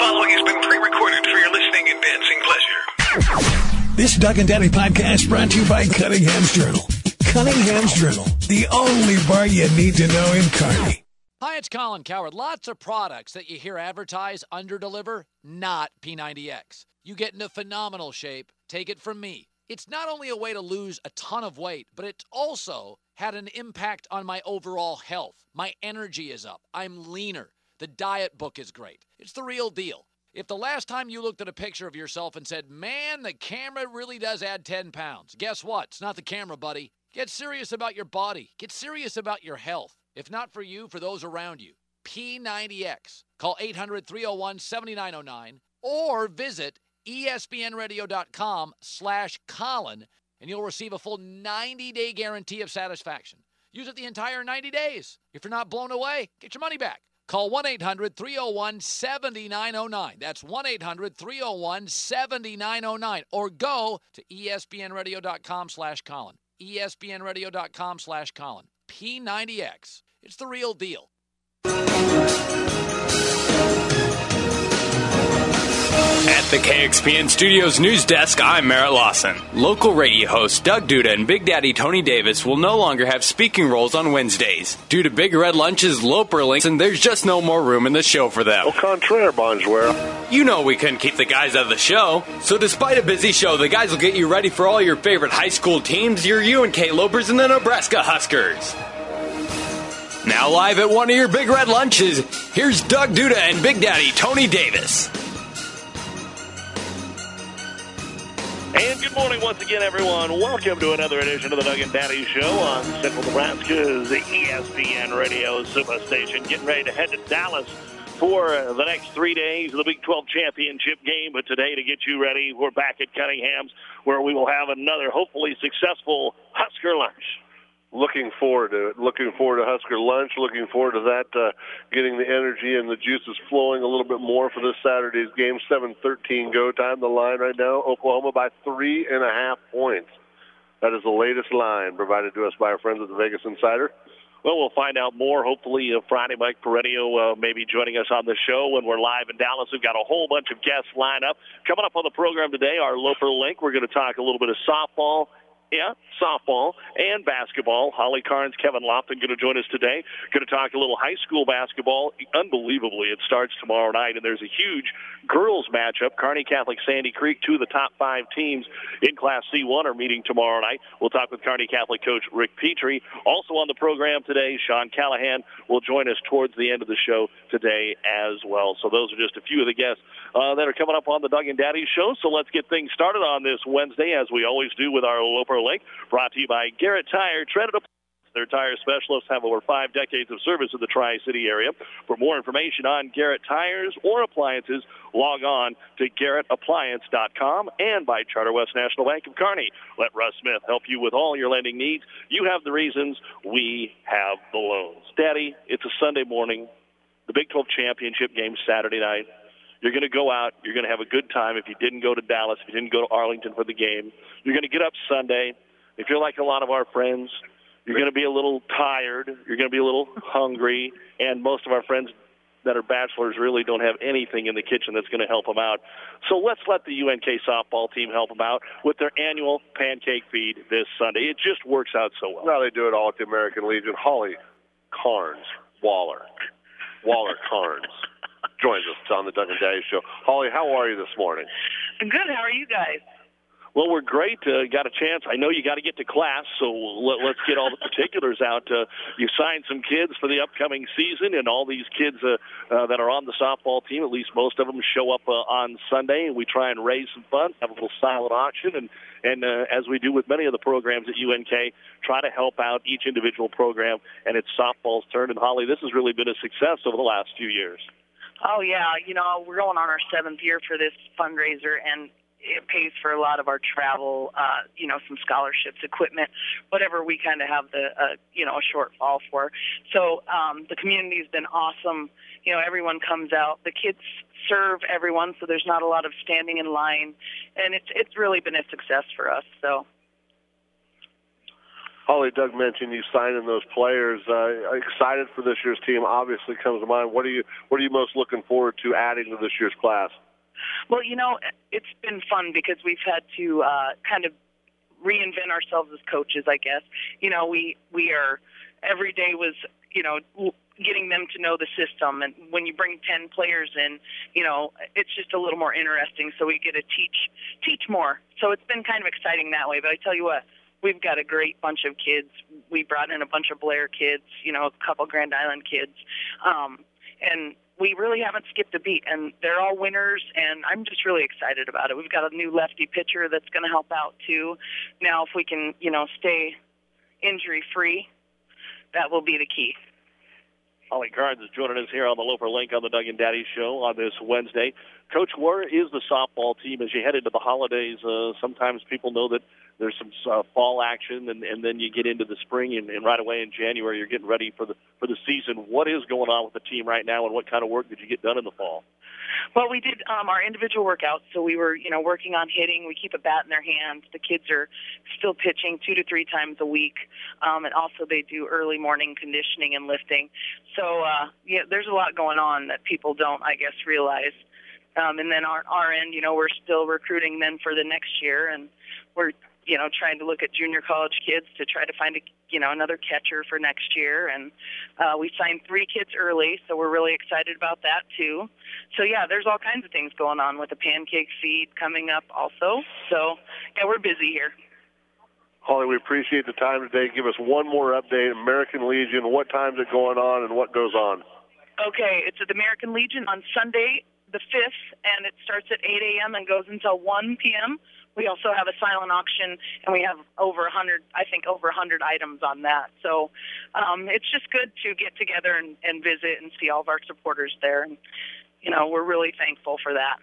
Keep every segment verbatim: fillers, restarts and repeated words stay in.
following has been pre-recorded for your listening and dancing pleasure. This Doug and Daddy podcast brought to you by Cunningham's Journal. Cunningham's Journal, the only bar you need to know in Kearney. Hi, it's Colin Coward. Lots of products that you hear advertised under-deliver, not P ninety X. You get into phenomenal shape. Take it from me. It's not only a way to lose a ton of weight, but it's also had an impact on my overall health. My energy is up. I'm leaner. The diet book is great. It's the real deal. If the last time you looked at a picture of yourself and said, man, the camera really does add ten pounds, guess what? It's not the camera, buddy. Get serious about your body. Get serious about your health. If not for you, for those around you. P ninety X. Call eight hundred, three oh one, seven nine oh nine or visit espnradio.com slash Colin and you'll receive a full ninety-day guarantee of satisfaction. Use it the entire ninety days. If you're not blown away, get your money back. Call one eight hundred, three oh one, seven nine oh nine. That's one eight hundred, three oh one, seven nine oh nine. Or go to espnradio.com slash Colin. espnradio.com slash Colin. P ninety X. It's the real deal. At the K X P N Studios News Desk, I'm Merritt Lawson. Local radio hosts Doug Duda and Big Daddy Tony Davis will no longer have speaking roles on Wednesdays. Due to Big Red Lunch's Loper links, and there's just no more room in the show for them. Au contraire, bonjour. You know we couldn't keep the guys out of the show. So despite a busy show, the guys will get you ready for all your favorite high school teams, your U N K Lopers and the Nebraska Huskers. Now live at one of your Big Red Lunches, here's Doug Duda and Big Daddy Tony Davis. And good morning once again, everyone. Welcome to another edition of the Doug and Daddy Show on Central Nebraska's E S P N Radio Superstation. Getting ready to head to Dallas for the next three days of the Big twelve Championship game. But today, to get you ready, we're back at Cunningham's, where we will have another hopefully successful Husker lunch. Looking forward to it. Looking forward to Husker lunch. Looking forward to that, uh, getting the energy and the juices flowing a little bit more for this Saturday's game. seven thirteen go time. The line right now, Oklahoma by three and a half points. That is the latest line provided to us by our friends at the Vegas Insider. Well, we'll find out more. Hopefully, uh, Friday, Mike Peredio uh, may be joining us on the show when we're live in Dallas. We've got a whole bunch of guests lined up. Coming up on the program today, our Loper Link. We're going to talk a little bit of softball. Yeah, softball and basketball. Holly Carnes, Kevin Lofton going to join us today. Going to talk a little high school basketball. Unbelievably, it starts tomorrow night, and there's a huge girls matchup. Kearney Catholic, Sandy Creek, two of the top five teams in Class C one are meeting tomorrow night. We'll talk with Kearney Catholic coach Rick Petrie. Also on the program today, Sean Callahan will join us towards the end of the show today as well. So those are just a few of the guests uh, that are coming up on the Doug and Daddy Show. So let's get things started on this Wednesday, as we always do with our Loper Link, brought to you by Garrett Tire. Treaded up. Their tire specialists have over five decades of service in the Tri-City area. For more information on Garrett Tires or appliances, log on to garrett appliance dot com and by Charter West National Bank of Kearney. Let Russ Smith help you with all your lending needs. You have the reasons, we have the loans. Daddy, it's a Sunday morning. The Big twelve Championship game Saturday night. You're going to go out. You're going to have a good time if you didn't go to Dallas, if you didn't go to Arlington for the game. You're going to get up Sunday. If you're like a lot of our friends, you're going to be a little tired. You're going to be a little hungry. And most of our friends that are bachelors really don't have anything in the kitchen that's going to help them out. So let's let the U N K softball team help them out with their annual pancake feed this Sunday. It just works out so well. Now they do it all at the American Legion. Holly Carnes, Waller, Waller Carnes joins us on the Doug and Daddy Show. Holly, how are you this morning? Good. How are you guys? Well, we're great. Uh, got a chance. I know you got to get to class, so let, let's get all the particulars out. Uh, you signed some kids for the upcoming season, and all these kids uh, uh, that are on the softball team, at least most of them, show up uh, on Sunday, and we try and raise some funds, have a little silent auction, and, and uh, as we do with many of the programs at U N K, try to help out each individual program, and it's softball's turn. And, Holly, this has really been a success over the last few years. Oh, yeah. You know, we're going on our seventh year for this fundraiser, and it pays for a lot of our travel, uh, you know, some scholarships, equipment, whatever we kind of have the, uh, you know, a shortfall for. So um, the community's been awesome. You know, everyone comes out. The kids serve everyone, so there's not a lot of standing in line. And it's it's really been a success for us. So, Holly, Doug mentioned you signing those players. Uh, excited for this year's team obviously comes to mind. What are you What are you most looking forward to adding to this year's class? Well, you know, it's been fun because we've had to uh, kind of reinvent ourselves as coaches, I guess. You know, we we are every day was, you know, getting them to know the system. And when you bring ten players in, you know, it's just a little more interesting. So we get to teach teach more. So it's been kind of exciting that way. But I tell you what, we've got a great bunch of kids. We brought in a bunch of Blair kids, you know, a couple Grand Island kids. Um, and we really haven't skipped a beat, and they're all winners, and I'm just really excited about it. We've got a new lefty pitcher that's going to help out, too. Now, if we can, you know, stay injury-free, that will be the key. Holly Carnes is joining us here on the Loper Link on the Doug and Daddy Show on this Wednesday. Coach, where is the softball team as you head into the holidays? Uh, sometimes people know that there's some uh, fall action, and, and then you get into the spring, and, and right away in January you're getting ready for the for the season. What is going on with the team right now, and what kind of work did you get done in the fall? Well, we did um, our individual workouts, so we were, you know, working on hitting. We keep a bat in their hands. The kids are still pitching two to three times a week, um, and also they do early morning conditioning and lifting. So, uh, yeah, there's a lot going on that people don't, I guess, realize. Um, and then our our end, you know, we're still recruiting then for the next year, and we're, you know, trying to look at junior college kids to try to find a, you know, another catcher for next year. And uh, we signed three kids early, so we're really excited about that too. So yeah, there's all kinds of things going on with the pancake feed coming up also. So yeah, we're busy here. Holly, we appreciate the time today. Give us one more update. American Legion, what time's it going on and what goes on? Okay, it's at the American Legion on Sunday the fifth, and it starts at eight a.m. and goes until one p.m. We also have a silent auction, and we have over one hundred, I think, over one hundred items on that. So um, it's just good to get together and, and visit and see all of our supporters there. And, you know, we're really thankful for that.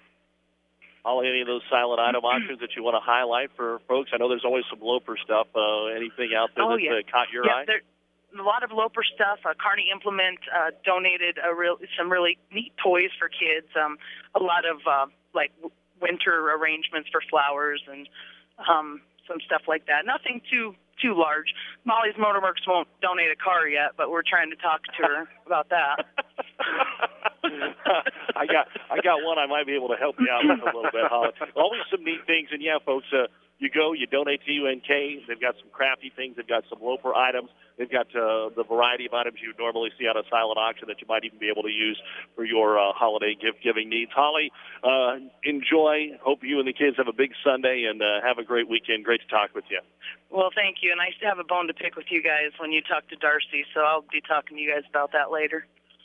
Holly, any of those silent item auctions that you want to highlight for folks? I know there's always some Loper stuff. Uh, anything out there oh, that yeah. uh, caught your yeah, eye? There, a lot of Loper stuff. Uh, Kearney Implement uh, donated a real, some really neat toys for kids. Um, a lot of, uh, like, winter arrangements for flowers and um, some stuff like that. Nothing too too large. Molly's Motorworks won't donate a car yet, but we're trying to talk to her about that. I got I got one I might be able to help you out with a little bit, Holly. Always some neat things, and yeah, folks, uh, you go, you donate to U N K. They've got some crafty things. They've got some Loper items. They've got uh, the variety of items you would normally see on a silent auction that you might even be able to use for your uh, holiday gift-giving needs. Holly, uh, enjoy. Hope you and the kids have a big Sunday, and uh, have a great weekend. Great to talk with you. Well, thank you, and I used to have a bone to pick with you guys when you talk to Darcy, so I'll be talking to you guys about that later.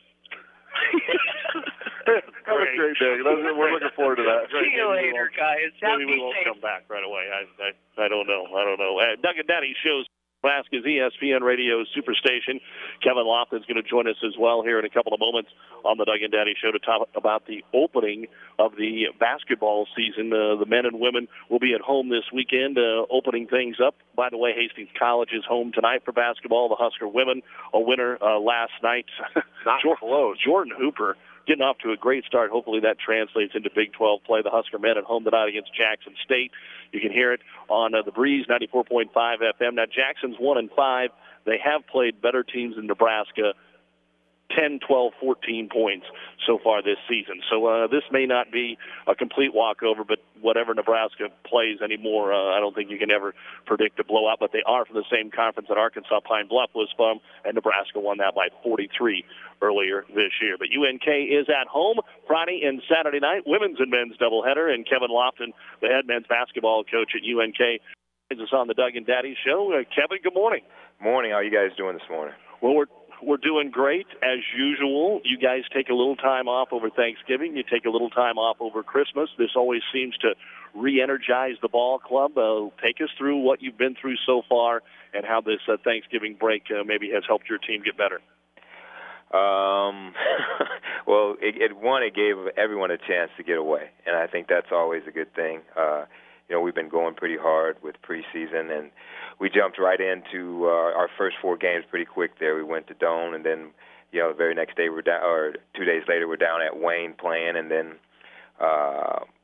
Have a great day. We're looking forward to that. See you later, guys. Maybe we won't come back right away. I, I, I don't know. I don't know. Uh, Doug and Daddy shows Nebraska's E S P N Radio Superstation. Kevin Lofton's going to join us as well here in a couple of moments on the Doug and Daddy Show to talk about the opening of the basketball season. Uh, the men and women will be at home this weekend, uh, opening things up. By the way, Hastings College is home tonight for basketball. The Husker women, a winner uh, last night. Not close. Jordan Hooper getting off to a great start. Hopefully that translates into Big twelve play. The Husker men at home tonight against Jackson State. You can hear it on uh, the Breeze, ninety-four point five F M. Now, Jackson's one and five. They have played better teams in Nebraska, ten, twelve, fourteen points so far this season. So uh, this may not be a complete walkover, but whatever Nebraska plays anymore, uh, I don't think you can ever predict a blowout. But they are from the same conference that Arkansas Pine Bluff was from, and Nebraska won that by forty-three earlier this year. But U N K is at home Friday and Saturday night, women's and men's doubleheader, and Kevin Lofton, the head men's basketball coach at U N K, is us on the Doug and Daddy Show. Uh, Kevin, good morning. Morning. How are you guys doing this morning? Well, we're We're doing great, as usual. You guys take a little time off over Thanksgiving. You take a little time off over Christmas. This always seems to re-energize the ball club. Uh, take us through what you've been through so far and how this uh, Thanksgiving break uh, maybe has helped your team get better. Um, well, it, it, one, it gave everyone a chance to get away, and I think that's always a good thing. Uh, you know, we've been going pretty hard with preseason, and we jumped right into uh, our first four games pretty quick there. We went to Doane, and then, you know, the very next day we're down, or two days later we're down at Wayne playing, and then uh,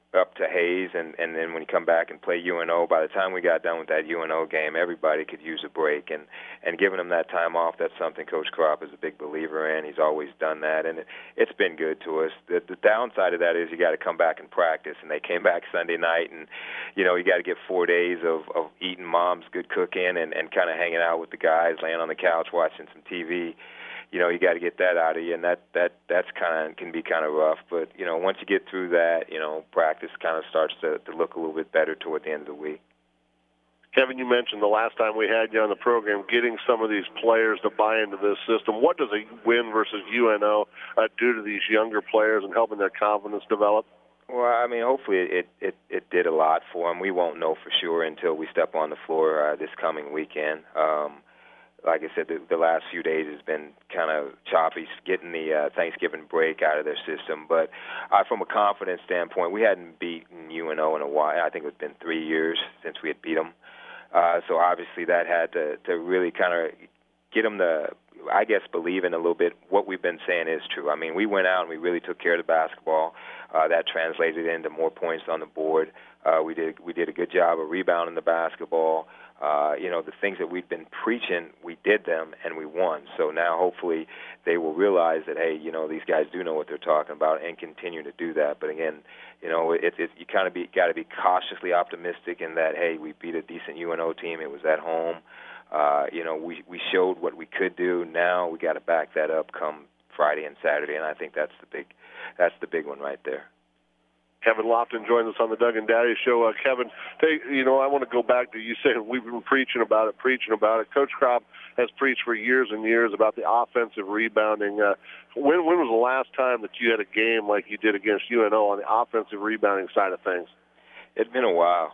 up to Hayes, and, and then when you come back and play U N O, by the time we got done with that U N O game, everybody could use a break. And, and giving them that time off, that's something Coach Kropp is a big believer in. He's always done that, and it, it's been good to us. The, the downside of that is you got to come back and practice, and they came back Sunday night, and, you know, you got to get four days of, of eating mom's good cooking and, and kind of hanging out with the guys, laying on the couch, watching some T V. You know, you got to get that out of you, and that that that's kind of can be kind of rough. But you know, once you get through that, you know, practice kind of starts to, to look a little bit better toward the end of the week. Kevin, you mentioned the last time we had you on the program, getting some of these players to buy into this system. What does a win versus U N O uh, do to these younger players and helping their confidence develop? Well, I mean, hopefully it, it, it did a lot for them. We won't know for sure until we step on the floor uh, this coming weekend. Um, Like I said, the, the last few days has been kind of choppy, getting the uh, Thanksgiving break out of their system. But uh, from a confidence standpoint, we hadn't beaten U N O in a while. I think it's been three years since we had beat them. Uh, so obviously that had to, to really kind of get them to, I guess, believe in a little bit what we've been saying is true. I mean, we went out and we really took care of the basketball. Uh, that translated into more points on the board. Uh, we did we did a good job of rebounding the basketball. Uh, you know, the things that we've been preaching, we did them, and we won. So now hopefully they will realize that, hey, you know, these guys do know what they're talking about and continue to do that. But, again, you know, it, it, you kind of be got to be cautiously optimistic in that, hey, we beat a decent U N O team. It was at home. Uh, you know, we, we showed what we could do. Now we got to back that up come Friday and Saturday, and I think that's the big that's the big one right there. Kevin Lofton joins us on the Doug and Daddy Show. Uh, Kevin, hey, you know, I want to go back to you saying we've been preaching about it, preaching about it. Coach Kropp has preached for years and years about the offensive rebounding. Uh, when, when was the last time that you had a game like you did against U N O on the offensive rebounding side of things? It's been a while.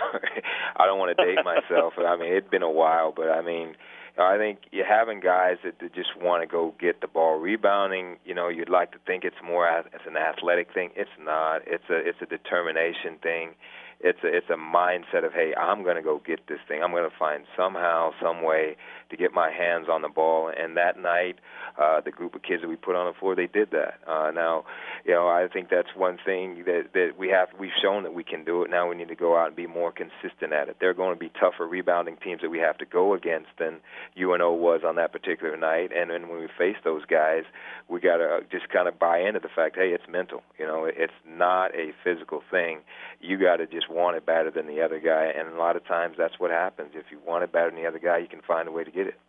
I don't want to date myself. I mean, it's been a while, but I mean, I think you're having guys that, that just want to go get the ball. Rebounding, you know, you'd like to think it's more as, as an athletic thing. It's not. It's a it's a determination thing. It's a it's a mindset of, hey, I'm going to go get this thing. I'm going to find somehow, some way to get my hands on the ball. And that night, uh, the group of kids that we put on the floor, they did that. Uh, now, you know, I think that's one thing that, that we have. We've shown that we can do it. Now we need to go out and be more consistent at it. There are going to be tougher rebounding teams that we have to go against than U N O was on that particular night. And then when we face those guys, we got to just kind of buy into the fact, hey, it's mental. You know, it's not a physical thing. You got to just want it better than the other guy, and a lot of times that's what happens. If you want it better than the other guy, you can find a way to get it.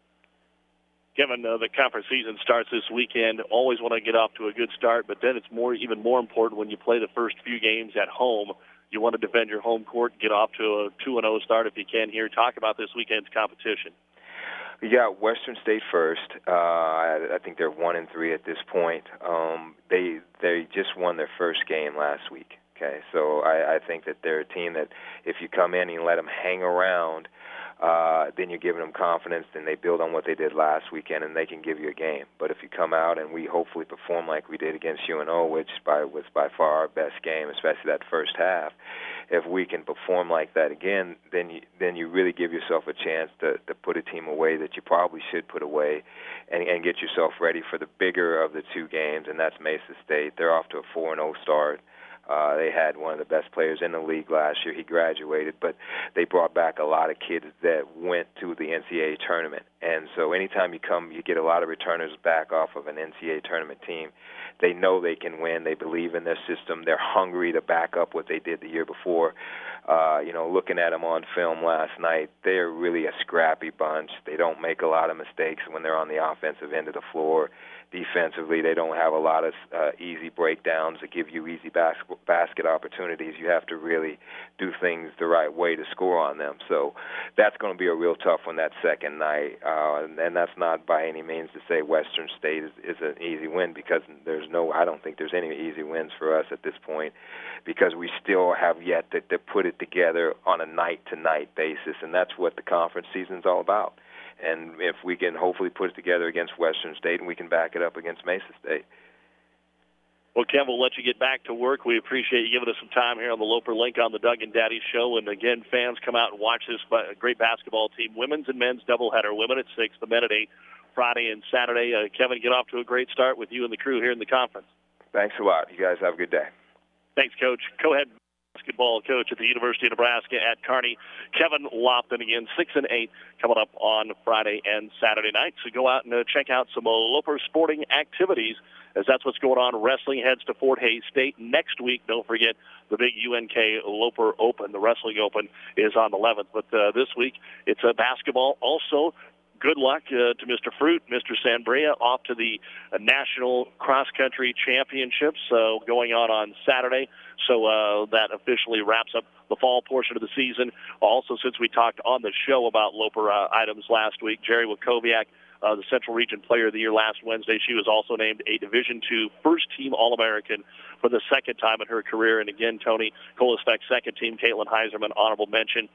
Kevin, uh, the conference season starts this weekend. Always want to get off to a good start, but then it's more, even more important when you play the first few games at home. You want to defend your home court, get off to a two and oh start if you can here. Talk about this weekend's competition. We got Western State first. Uh, I, I think they're one and three at this point. Um, they they just won their first game last week. Okay, so I, I think that they're a team that if you come in and you let them hang around, uh, then you're giving them confidence, and they build on what they did last weekend, and they can give you a game. But if you come out and we hopefully perform like we did against U N O, which by, was by far our best game, especially that first half, if we can perform like that again, then you, then you really give yourself a chance to, to put a team away that you probably should put away and, and get yourself ready for the bigger of the two games, and that's Mesa State. They're off to a four and oh start. Uh, they had one of the best players in the league last year. He graduated, but they brought back a lot of kids that went to the N C double A tournament. And so anytime you come, you get a lot of returners back off of an N C double A tournament team. They know they can win. They believe in their system. They're hungry to back up what they did the year before. Uh, you know, looking at them on film last night, they're really a scrappy bunch. They don't make a lot of mistakes when they're on the offensive end of the floor. Defensively, they don't have a lot of uh, easy breakdowns that give you easy bas- basket opportunities. You have to really do things the right way to score on them. So that's going to be a real tough one that second night. Uh, and, and that's not by any means to say Western State is, is an easy win, because there's no, I don't think there's any easy wins for us at this point, because we still have yet to, to put it together on a night-to-night basis, and that's what the conference season's all about. And if we can hopefully put it together against Western State, and we can back it up against Mesa State. Well, Ken, we'll let you get back to work. We appreciate you giving us some time here on the Loper Link on the Doug and Daddy Show. And, again, fans, come out and watch this great basketball team. Women's and men's doubleheader. Women at six, the men at eight, Friday and Saturday. Uh, Kevin, get off to a great start with you and the crew here in the conference. Thanks a lot. You guys have a good day. Thanks, Coach. Co-head basketball coach at the University of Nebraska at Kearney, Kevin Lofton. Again, six and eight coming up on Friday and Saturday night. So go out and uh, check out some uh, Loper sporting activities, as that's what's going on. Wrestling heads to Fort Hays State next week. Don't forget the big U N K Loper Open. The Wrestling Open is on the eleventh. But uh, this week, it's uh, basketball. Also, good luck uh, to Mister Fruit, Mister Sanbria, off to the uh, National Cross Country Championships uh, going on on Saturday. So uh, that officially wraps up the fall portion of the season. Also, since we talked on the show about Loper uh, items last week, Jerry Wackowiak, uh, the Central Region Player of the Year last Wednesday, she was also named a Division two First-Team All-American for the second time in her career. And again, Tony Kolasbeck, second team, Caitlin Heiserman, honorable mention.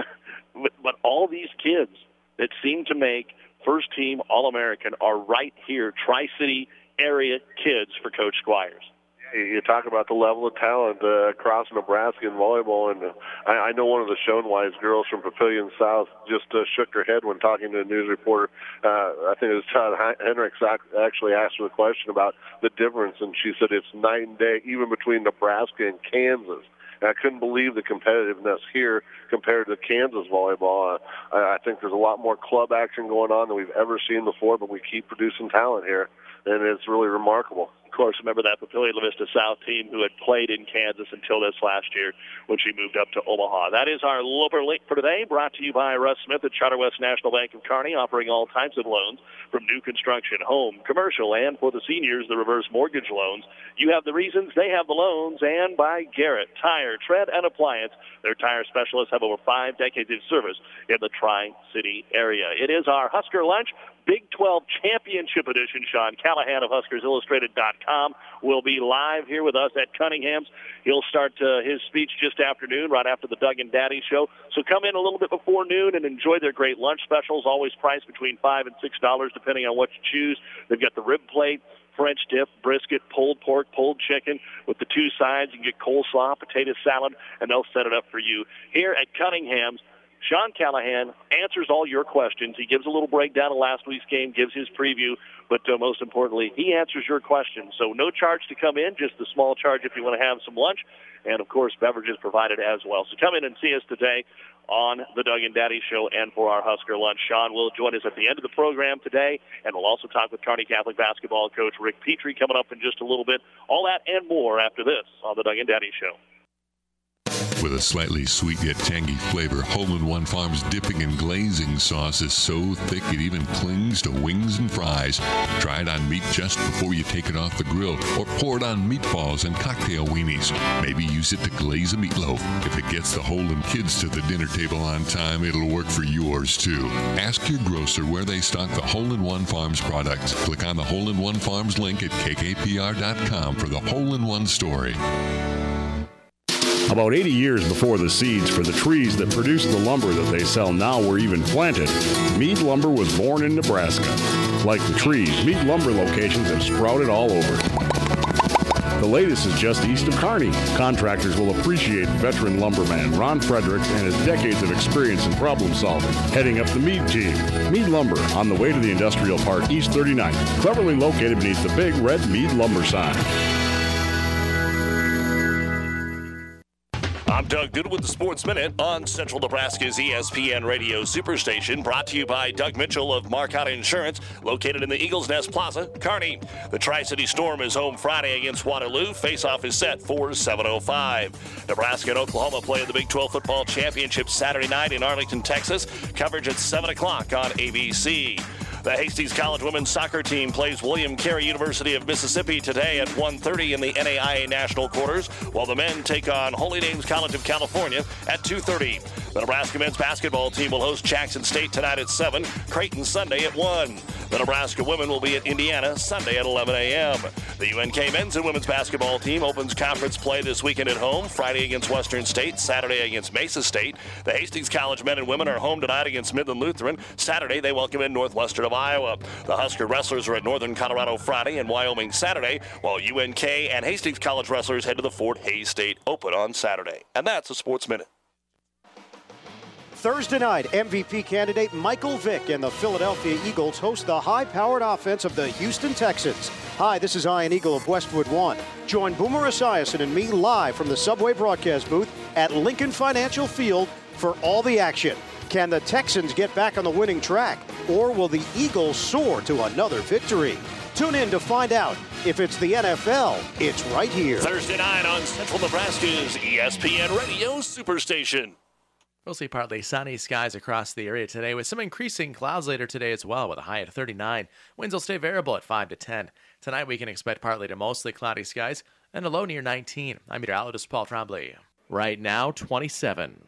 but, but all these kids that seem to make first-team All-American are right here, Tri-City area kids for Coach Squires. You talk about the level of talent uh, across Nebraska in volleyball, and uh, I, I know one of the Schoenwise girls from Papillion South just uh, shook her head when talking to a news reporter. Uh, I think it was Todd Hendricks actually asked her the question about the difference, and she said it's night and day, even between Nebraska and Kansas. And I couldn't believe the competitiveness here compared to Kansas volleyball. Uh, I think there's a lot more club action going on than we've ever seen before, but we keep producing talent here, and it's really remarkable. Of course, remember that Papillion La Vista South team who had played in Kansas until this last year when she moved up to Omaha. That is our Loper Link for today, brought to you by Russ Smith at Charter West National Bank of Kearney, offering all types of loans from new construction, home, commercial, and for the seniors, the reverse mortgage loans. You have the reasons, they have the loans, and by Garrett Tire, Tread, and Appliance. Their tire specialists have over five decades of service in the Tri-City area. It is our Husker Lunch. Big twelve Championship Edition. Sean Callahan of Huskers Illustrated dot com will be live here with us at Cunningham's. He'll start uh, his speech just afternoon, right after the Doug and Daddy show. So come in a little bit before noon and enjoy their great lunch specials, always priced between five dollars and six dollars, depending on what you choose. They've got the rib plate, French dip, brisket, pulled pork, pulled chicken with the two sides. You can get coleslaw, potato salad, and they'll set it up for you. Here at Cunningham's, Sean Callahan answers all your questions. He gives a little breakdown of last week's game, gives his preview, but uh, most importantly, he answers your questions. So no charge to come in, just a small charge if you want to have some lunch, and, of course, beverages provided as well. So come in and see us today on the Doug and Daddy Show and for our Husker Lunch. Sean will join us at the end of the program today, and we'll also talk with Kearney Catholic basketball coach Rick Petrie coming up in just a little bit. All that and more after this on the Doug and Daddy Show. With a slightly sweet yet tangy flavor, Hole in One Farms dipping and glazing sauce is so thick it even clings to wings and fries. Try it on meat just before you take it off the grill, or pour it on meatballs and cocktail weenies. Maybe use it to glaze a meatloaf. If it gets the Holden kids to the dinner table on time, it'll work for yours too. Ask your grocer where they stock the Hole in One Farms products. Click on the Hole in One Farms link at K K P R dot com for the Hole in One story. About eighty years before the seeds for the trees that produce the lumber that they sell now were even planted, Mead Lumber was born in Nebraska. Like the trees, Mead Lumber locations have sprouted all over. The latest is just east of Kearney. Contractors will appreciate veteran lumberman Ron Fredericks and his decades of experience in problem solving, heading up the Mead team. Mead Lumber, on the way to the Industrial Park, East thirty-ninth, cleverly located beneath the big red Mead Lumber sign. I'm Doug Duda with the Sports Minute on Central Nebraska's E S P N Radio Superstation, brought to you by Doug Mitchell of Marcotte Insurance, located in the Eagles Nest Plaza, Kearney. The Tri-City Storm is home Friday against Waterloo. Face-off is set for seven oh five. Nebraska and Oklahoma play in the Big twelve Football Championship Saturday night in Arlington, Texas. Coverage at seven o'clock on A B C. The Hastings College women's soccer team plays William Carey University of Mississippi today at one thirty in the N A I A National Quarters, while the men take on Holy Names College of California at two thirty. The Nebraska men's basketball team will host Jackson State tonight at seven, Creighton Sunday at one. The Nebraska women will be at Indiana Sunday at eleven a.m. The U N K men's and women's basketball team opens conference play this weekend at home, Friday against Western State, Saturday against Mesa State. The Hastings College men and women are home tonight against Midland Lutheran. Saturday, they welcome in Northwestern of Iowa. The Husker wrestlers are at Northern Colorado Friday and Wyoming Saturday, while U N K and Hastings College wrestlers head to the Fort Hays State Open on Saturday. And that's a Sports Minute. Thursday night, M V P candidate Michael Vick and the Philadelphia Eagles host the high-powered offense of the Houston Texans. Hi, this is Ian Eagle of Westwood One. Join Boomer Esiason and me live from the Subway broadcast booth at Lincoln Financial Field for all the action. Can the Texans get back on the winning track, or will the Eagles soar to another victory? Tune in to find out. If it's the N F L, it's right here. Thursday night on Central Nebraska's E S P N Radio Superstation. Mostly partly sunny skies across the area today with some increasing clouds later today as well, with a high at thirty-nine. Winds will stay variable at five to ten. Tonight we can expect partly to mostly cloudy skies and a low near nineteen. I'm meteorologist Paul Trombley. Right now, twenty-seven.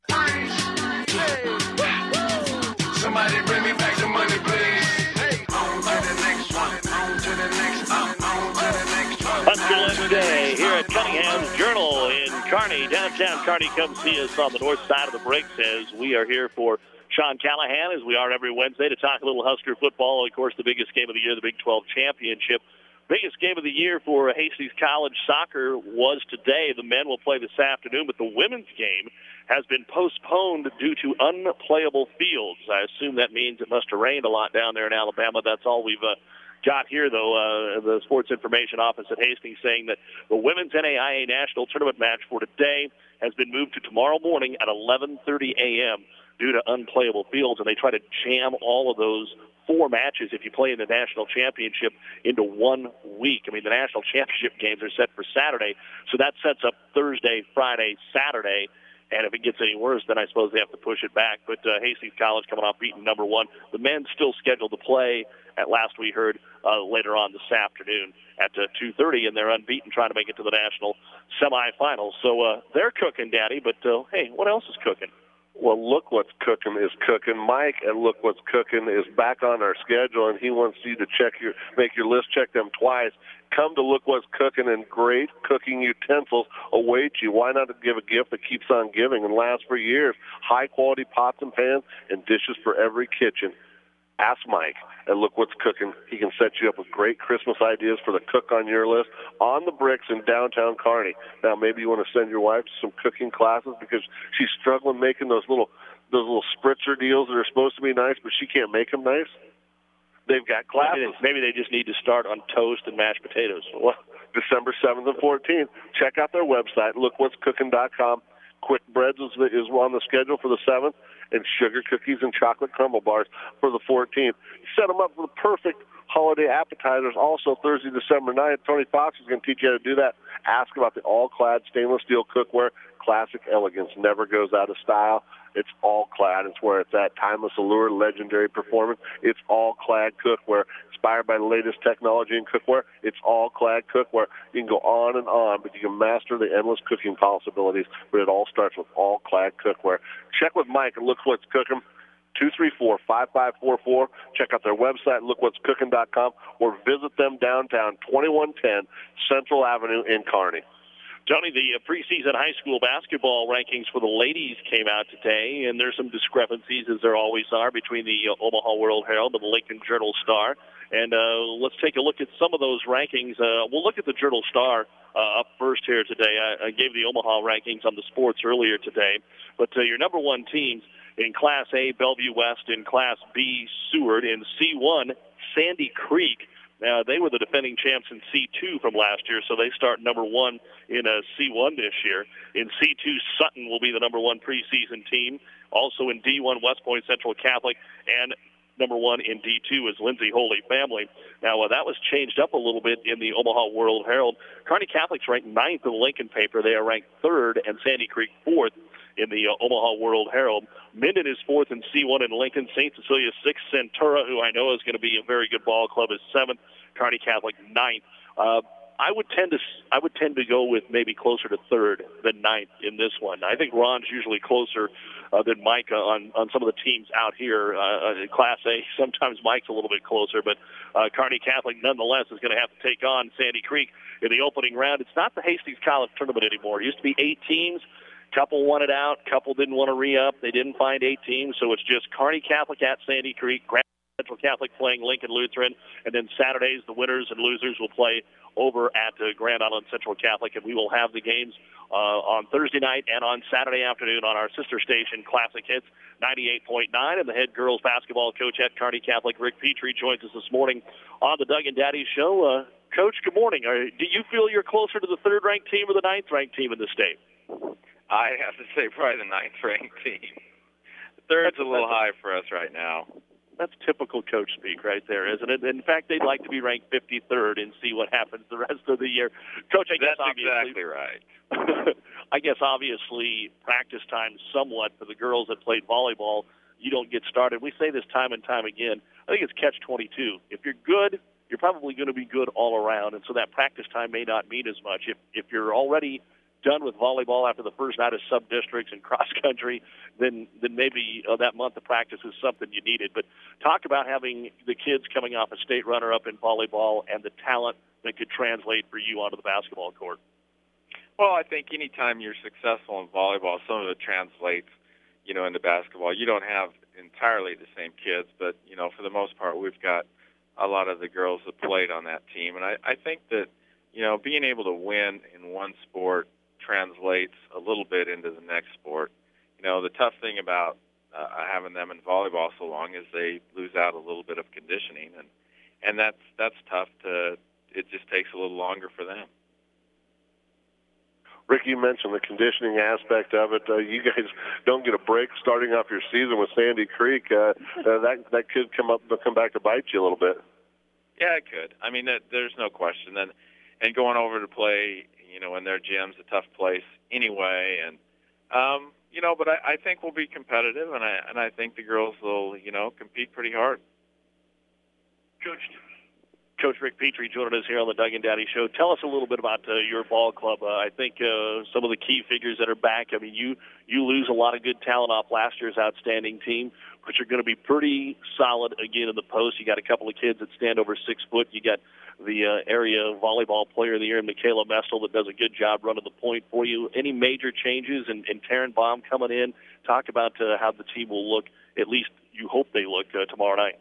Somebody bring me back the money, please. Hey, on to the next one. On to the next one. On to the next one. Husker Lunch Day here at Cunningham's Journal in Kearney. Downtown Kearney, come see us on the north side of the bricks as we are here for Sean Callahan, as we are every Wednesday, to talk a little Husker football. Of course, the biggest game of the year, the Big twelve Championship. Biggest game of the year for Hastings College soccer was today. The men will play this afternoon, but the women's game has been postponed due to unplayable fields. I assume that means it must have rained a lot down there in Alabama. That's all we've uh, got here, though. Uh, the Sports Information Office at Hastings saying that the women's N A I A National Tournament match for today has been moved to tomorrow morning at eleven thirty a.m. due to unplayable fields, and they try to jam all of those four matches, if you play in the national championship, into one week. I mean, the national championship games are set for Saturday, so that sets up Thursday, Friday, Saturday. And if it gets any worse, then I suppose they have to push it back. But uh, Hastings College coming off beating number one. The men still scheduled to play, at last we heard, uh, later on this afternoon at uh, two thirty, and they're unbeaten trying to make it to the national semifinals. So uh, they're cooking, Daddy, but uh, hey, what else is cooking? Well, Look What's Cooking is cooking. Mike at Look What's Cooking is back on our schedule, and he wants you to check your make your list, check them twice. Come to Look What's Cooking, and great cooking utensils await you. Why not give a gift that keeps on giving and lasts for years? High-quality pots and pans and dishes for every kitchen. Ask Mike at Look What's Cooking. He can set you up with great Christmas ideas for the cook on your list on the bricks in downtown Kearney. Now, maybe you want to send your wife to some cooking classes because she's struggling making those little those little spritzer deals that are supposed to be nice, but she can't make them nice. They've got classes. Maybe they, maybe they just need to start on toast and mashed potatoes. Well, December seventh and fourteenth. Check out their website, look what's cooking dot com. Quick Breads is, is on the schedule for the seventh, and sugar cookies and chocolate crumble bars for the fourteenth. Set them up for the perfect holiday appetizers. Also, Thursday, December ninth, Tony Fox is going to teach you how to do that. Ask about the all-clad stainless steel cookware. Classic elegance never goes out of style. It's all-clad. It's where it's at. Timeless allure, legendary performance. It's all-clad cookware. Inspired by the latest technology in cookware, it's all-clad cookware. You can go on and on, but you can master the endless cooking possibilities. But it all starts with all-clad cookware. Check with Mike and Look What's Cooking. two three four, five five four four. Check out their website, look what's cooking dot com, or visit them downtown, twenty-one ten Central Avenue in Kearney. Tony, the preseason high school basketball rankings for the ladies came out today, and there's some discrepancies, as there always are, between the uh, Omaha World Herald and the Lincoln Journal-Star. And uh, let's take a look at some of those rankings. Uh, we'll look at the Journal-Star uh, up first here today. I, I gave the Omaha rankings on the sports earlier today. But uh, your number one teams in Class A, Bellevue West; in Class B, Seward; in C one, Sandy Creek. Now, they were the defending champs in C two from last year, so they start number one in uh, C one this year. In C two, Sutton will be the number one preseason team. Also in D one, West Point Central Catholic, and number one in D two is Lindsay Holy Family. Now, uh, that was changed up a little bit in the Omaha World Herald. Kearney Catholic's ranked ninth in the Lincoln paper. They are ranked third, and Sandy Creek fourth in the uh, Omaha World Herald. Minden is fourth in C one in Lincoln. Saint Cecilia sixth. Centura, who I know is going to be a very good ball club, is seventh. Kearney Catholic ninth. Uh, I would tend to I would tend to go with maybe closer to third than ninth in this one. I think Ron's usually closer uh, than Micah on, on some of the teams out here uh, in Class A. Sometimes Mike's a little bit closer, but uh, Kearney Catholic nonetheless is going to have to take on Sandy Creek in the opening round. It's not the Hastings College tournament anymore. It used to be eight teams. Couple wanted out. Couple didn't want to re-up. They didn't find eight teams, so it's just Kearney Catholic at Sandy Creek, Grand Central Catholic playing Lincoln Lutheran, and then Saturdays the winners and losers will play over at uh, Grand Island Central Catholic, and we will have the games uh, on Thursday night and on Saturday afternoon on our sister station, Classic Hits ninety-eight point nine. And the head girls basketball coach at Kearney Catholic, Rick Petrie, joins us this morning on the Doug and Daddy Show. Uh, Coach, good morning. Are, do you feel you're closer to the third-ranked team or the ninth-ranked team in the state? I have to say probably the ninth-ranked team. The third's a little high for us right now. That's typical coach speak right there, isn't it? In fact, they'd like to be ranked fifty-third and see what happens the rest of the year. Coach, I guess That's obviously, exactly right. I guess obviously practice time somewhat for the girls that played volleyball. You don't get started. We say this time and time again. I think it's catch twenty-two. If you're good, you're probably going to be good all around, and so that practice time may not mean as much. If if you're already done with volleyball after the first night of sub-districts and cross-country, then then maybe uh, that month of practice is something you needed. But talk about having the kids coming off a state runner-up in volleyball and the talent that could translate for you onto the basketball court. Well, I think anytime you're successful in volleyball, some of it translates, you know, into basketball. You don't have entirely the same kids, but, you know, for the most part, we've got a lot of the girls that played on that team. And I, I think that, you know, being able to win in one sport translates a little bit into the next sport. You know, the tough thing about uh, having them in volleyball so long is they lose out a little bit of conditioning, and and that's that's tough to. It just takes a little longer for them. Rick, you mentioned the conditioning aspect of it. Uh, you guys don't get a break starting off your season with Sandy Creek. Uh, uh, that that could come up, come back to bite you a little bit. Yeah, it could. I mean, that, there's no question. And and going over to play, you know, in their gym's a tough place anyway. And um, you know, but I, I think we'll be competitive, and I and I think the girls will, you know, compete pretty hard. Coach. Coach Rick Petrie joining us here on the Doug and Daddy Show. Tell us a little bit about uh, your ball club. Uh, I think uh, some of the key figures that are back. I mean, you you lose a lot of good talent off last year's outstanding team, but you're going to be pretty solid again in the post. You got a couple of kids that stand over six foot. You got the uh, area volleyball player of the year, Michaela Mestel, that does a good job running the point for you. Any major changes? And, and Taryn Baum coming in. Talk about uh, how the team will look. At least you hope they look uh, tomorrow night.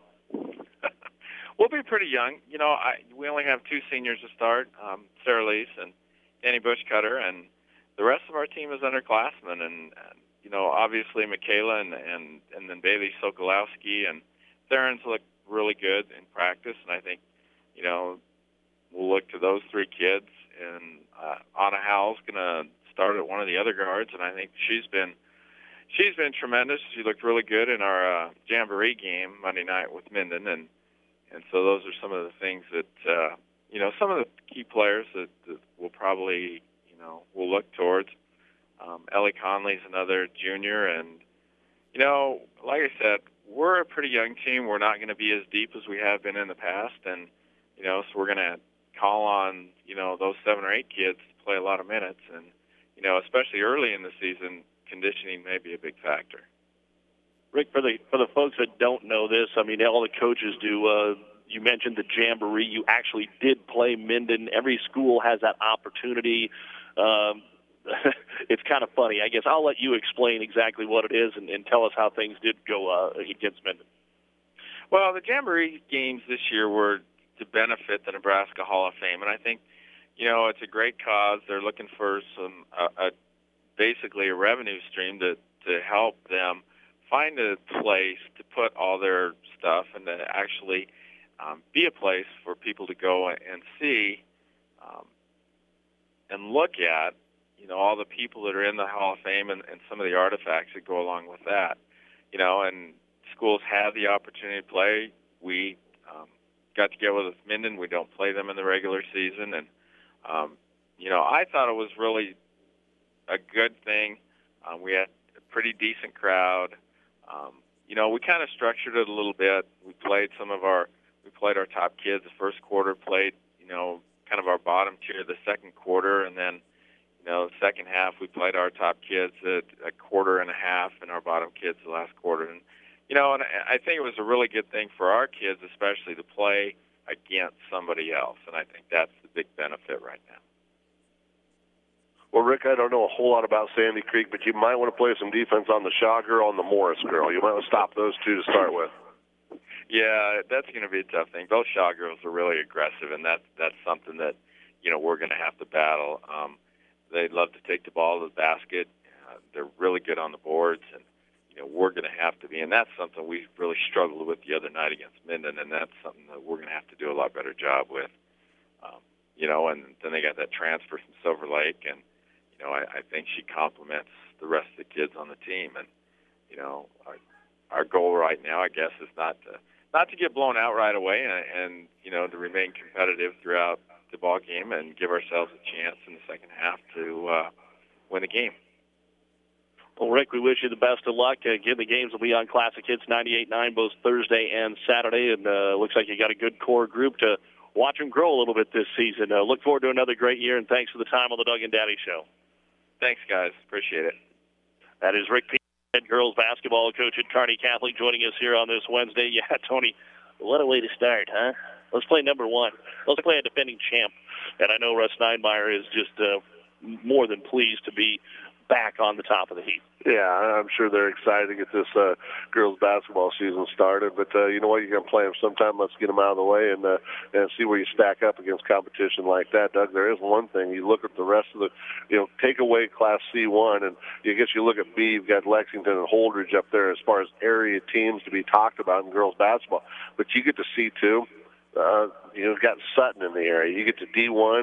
We'll be pretty young. You know, I, we only have two seniors to start, um, Sarah Lease and Danny Bushcutter, and the rest of our team is underclassmen. And, and you know, obviously Michaela and, and, and then Bailey Sokolowski and Theron's look really good in practice, and I think, you know, we'll look to those three kids. And uh, Anna Howell's going to start at one of the other guards, and I think she's been she's been tremendous. She looked really good in our uh, Jamboree game Monday night with Minden, and And so those are some of the things that, uh, you know, some of the key players that, that we'll probably, you know, we'll look towards. Um, Ellie Conley's another junior. And, you know, like I said, we're a pretty young team. We're not going to be as deep as we have been in the past. And, you know, so we're going to call on, you know, those seven or eight kids to play a lot of minutes. And, you know, especially early in the season, conditioning may be a big factor. Rick, for the for the folks that don't know this, I mean, all the coaches do. Uh, you mentioned the Jamboree. You actually did play Minden. Every school has that opportunity. Um, it's kind of funny. I guess I'll let you explain exactly what it is and, and tell us how things did go uh, against Minden. Well, the Jamboree games this year were to benefit the Nebraska Hall of Fame, and I think, you know, it's a great cause. They're looking for some uh, a, basically a revenue stream to to help them find a place to put all their stuff and to actually um, be a place for people to go and see um, and look at, you know, all the people that are in the Hall of Fame and, and some of the artifacts that go along with that. You know, and schools have the opportunity to play. We um, got together with Minden. We don't play them in the regular season. And, um, you know, I thought it was really a good thing. Um, we had a pretty decent crowd. Um, you know, we kind of structured it a little bit. We played some of our, we played our top kids. The first quarter played, you know, kind of our bottom tier the second quarter, and then, you know, the second half we played our top kids at a quarter and a half, and our bottom kids the last quarter. And, you know, and I think it was a really good thing for our kids, especially to play against somebody else, and I think that's the big benefit right now. Well, Rick, I don't know a whole lot about Sandy Creek, but you might want to play some defense on the Shaw girl and the Morris girl. You might want to stop those two to start with. Yeah, that's going to be a tough thing. Both Shaw girls are really aggressive, and that's that's something that, you know, we're going to have to battle. Um, they love to take the ball to the basket. Uh, they're really good on the boards, and you know, we're going to have to be, and that's something we really struggled with the other night against Minden, and that's something that we're going to have to do a lot better job with. Um, you know, and then they got that transfer from Silver Lake, and you know, I, I think she complements the rest of the kids on the team, and you know, our, our goal right now, I guess, is not to not to get blown out right away, and, and you know, to remain competitive throughout the ball game and give ourselves a chance in the second half to uh, win the game. Well, Rick, we wish you the best of luck. Again, the games will be on Classic Hits ninety-eight point nine both Thursday and Saturday, and uh, looks like you got a good core group to watch them grow a little bit this season. Uh, look forward to another great year, and thanks for the time on the Doug and Daddy Show. Thanks, guys. Appreciate it. That is Rick P., head girls basketball coach at Kearney Catholic, joining us here on this Wednesday. Yeah, Tony, what a way to start, huh? Let's play number one. Let's play a defending champ. And I know Russ Steinmeier is just uh, more than pleased to be back on the top of the heap. Yeah, I'm sure they're excited to get this uh, girls basketball season started. But uh, you know what? You're going to play them sometime. Let's get them out of the way and uh, and see where you stack up against competition like that. Doug, there is one thing. You look at the rest of the, you know, take away Class C one, and you guess you look at B. You've got Lexington and Holdridge up there as far as area teams to be talked about in girls basketball. But you get to C two. Uh, you know, got Sutton in the area. You get to D one.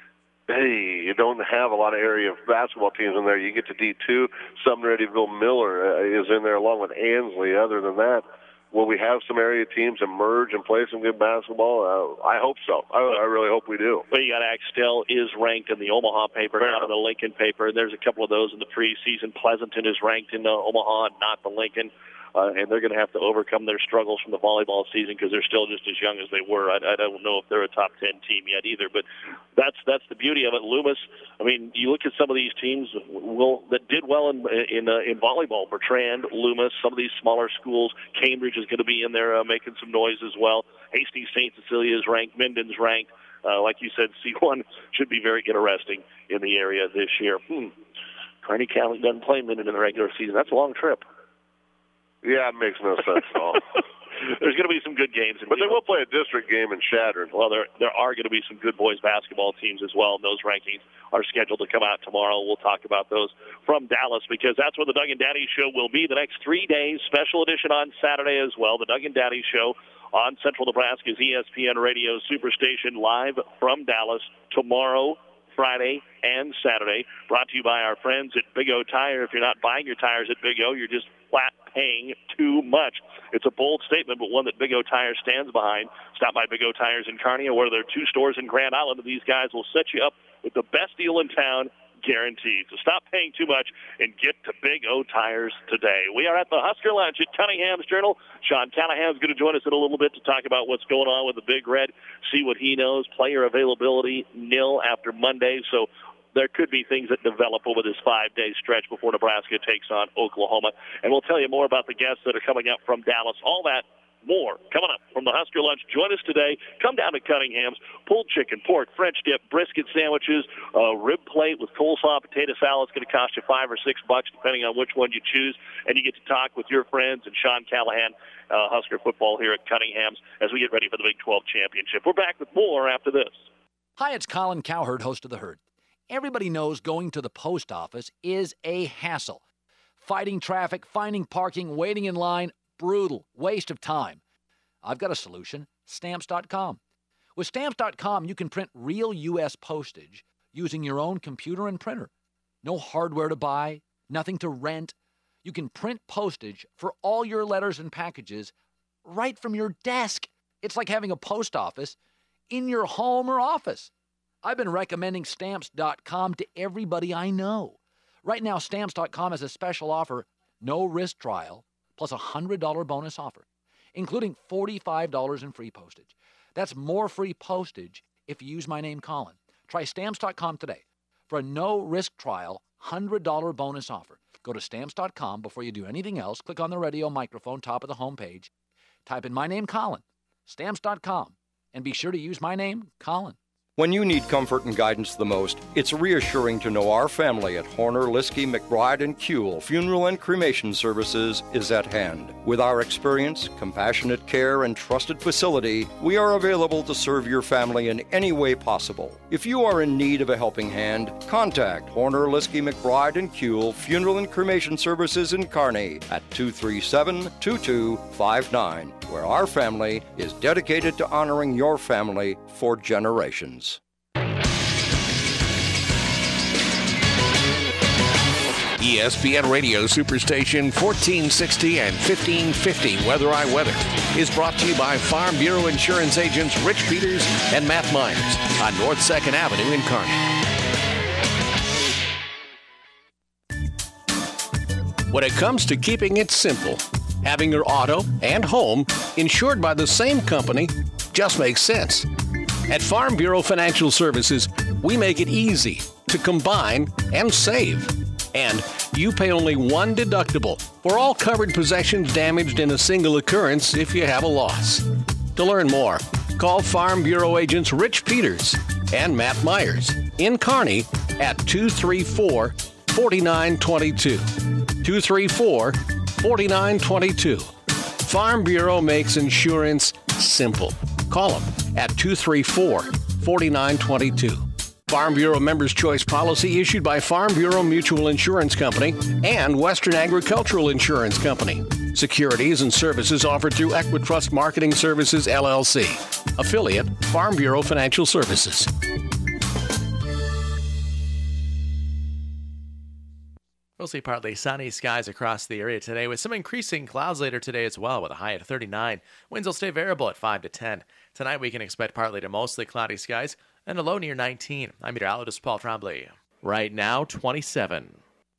Hey, you don't have a lot of area basketball teams in there. You get to D two. Sumner Eddyville Miller uh, is in there along with Ansley. Other than that, will we have some area teams emerge and play some good basketball? Uh, I hope so. I, I really hope we do. Well, you got Axtell is ranked in the Omaha paper, not in the Lincoln paper. And there's a couple of those in the preseason. Pleasanton is ranked in uh, Omaha, not the Lincoln. Uh, and they're going to have to overcome their struggles from the volleyball season because they're still just as young as they were. I, I don't know if they're a top ten team yet either, but that's that's the beauty of it. Loomis, I mean, you look at some of these teams will, that did well in in, uh, in volleyball. Bertrand, Loomis, some of these smaller schools. Cambridge is going to be in there uh, making some noise as well. Hastings Saint Cecilia is ranked. Minden's ranked. Uh, like you said, C one should be very interesting in the area this year. Hmm. Kearney Catholic doesn't play Minden in the regular season. That's a long trip. Yeah, it makes no sense at all. There's going to be some good games. But they will play a district game in Chadron. Well, there there are going to be some good boys basketball teams as well, and those rankings are scheduled to come out tomorrow. We'll talk about those from Dallas because that's where the Doug and Daddy Show will be the next three days. Special edition on Saturday as well. The Doug and Daddy Show on Central Nebraska's E S P N Radio Superstation live from Dallas tomorrow, Friday, and Saturday. Brought to you by our friends at Big O Tire. If you're not buying your tires at Big O, you're just flat paying too much. It's a bold statement, but one that Big O Tire stands behind. Stop by Big O Tires in Kearney, or there are two stores in Grand Island, and these guys will set you up with the best deal in town, guaranteed. So stop paying too much and get to Big O Tires today. We are at the Husker Lunch at Cunningham's Journal. Sean Callahan's going to join us in a little bit to talk about what's going on with the Big Red, see what he knows. Player availability nil after Monday, so there could be things that develop over this five-day stretch before Nebraska takes on Oklahoma. And we'll tell you more about the guests that are coming up from Dallas. All that, more, coming up from the Husker Lunch. Join us today. Come down to Cunningham's. Pulled chicken, pork, French dip, brisket sandwiches, a rib plate with coleslaw, potato salad. It's going to cost you five or six bucks, depending on which one you choose. And you get to talk with your friends and Sean Callahan, uh, Husker football here at Cunningham's, as we get ready for the Big twelve championship. We're back with more after this. Hi, it's Colin Cowherd, host of The Herd. Everybody knows going to the post office is a hassle. Fighting traffic, finding parking, waiting in line, brutal, waste of time. I've got a solution, Stamps dot com. With Stamps dot com, you can print real U S postage using your own computer and printer. No hardware to buy, nothing to rent. You can print postage for all your letters and packages right from your desk. It's like having a post office in your home or office. I've been recommending Stamps dot com to everybody I know. Right now, Stamps dot com has a special offer, no risk trial, plus a one hundred dollars bonus offer, including forty-five dollars in free postage. That's more free postage if you use my name, Colin. Try Stamps dot com today for a no-risk trial, one hundred dollars bonus offer. Go to Stamps dot com before you do anything else. Click on the radio microphone, top of the homepage. Type in my name, Colin, Stamps dot com, and be sure to use my name, Colin. When you need comfort and guidance the most, it's reassuring to know our family at Horner, Liskey, McBride, and Kuehl Funeral and Cremation Services is at hand. With our experience, compassionate care, and trusted facility, we are available to serve your family in any way possible. If you are in need of a helping hand, contact Horner, Liskey, McBride, and Kuehl Funeral and Cremation Services in Kearney at two three seven, two two five nine, where our family is dedicated to honoring your family for generations. E S P N Radio Superstation fourteen sixty and fifteen fifty Weather I Weather is brought to you by Farm Bureau Insurance agents Rich Peters and Matt Myers on North second Avenue in Kearney. When it comes to keeping it simple, having your auto and home insured by the same company just makes sense. At Farm Bureau Financial Services, we make it easy to combine and save. And you pay only one deductible for all covered possessions damaged in a single occurrence if you have a loss. To learn more, call Farm Bureau agents Rich Peters and Matt Myers in Kearney at two three four, four nine two two. two three four, four nine two two. Farm Bureau makes insurance simple. Call them at two three four, four nine two two. Farm Bureau Members' Choice policy issued by Farm Bureau Mutual Insurance Company and Western Agricultural Insurance Company. Securities and services offered through Equitrust Marketing Services, L L C. Affiliate, Farm Bureau Financial Services. We'll see partly sunny skies across the area today with some increasing clouds later today as well with a high at thirty-nine. Winds will stay variable at five to ten. Tonight we can expect partly to mostly cloudy skies and a low near nineteen. I'm meteorologist Paul Tremblay. Right now, twenty-seven.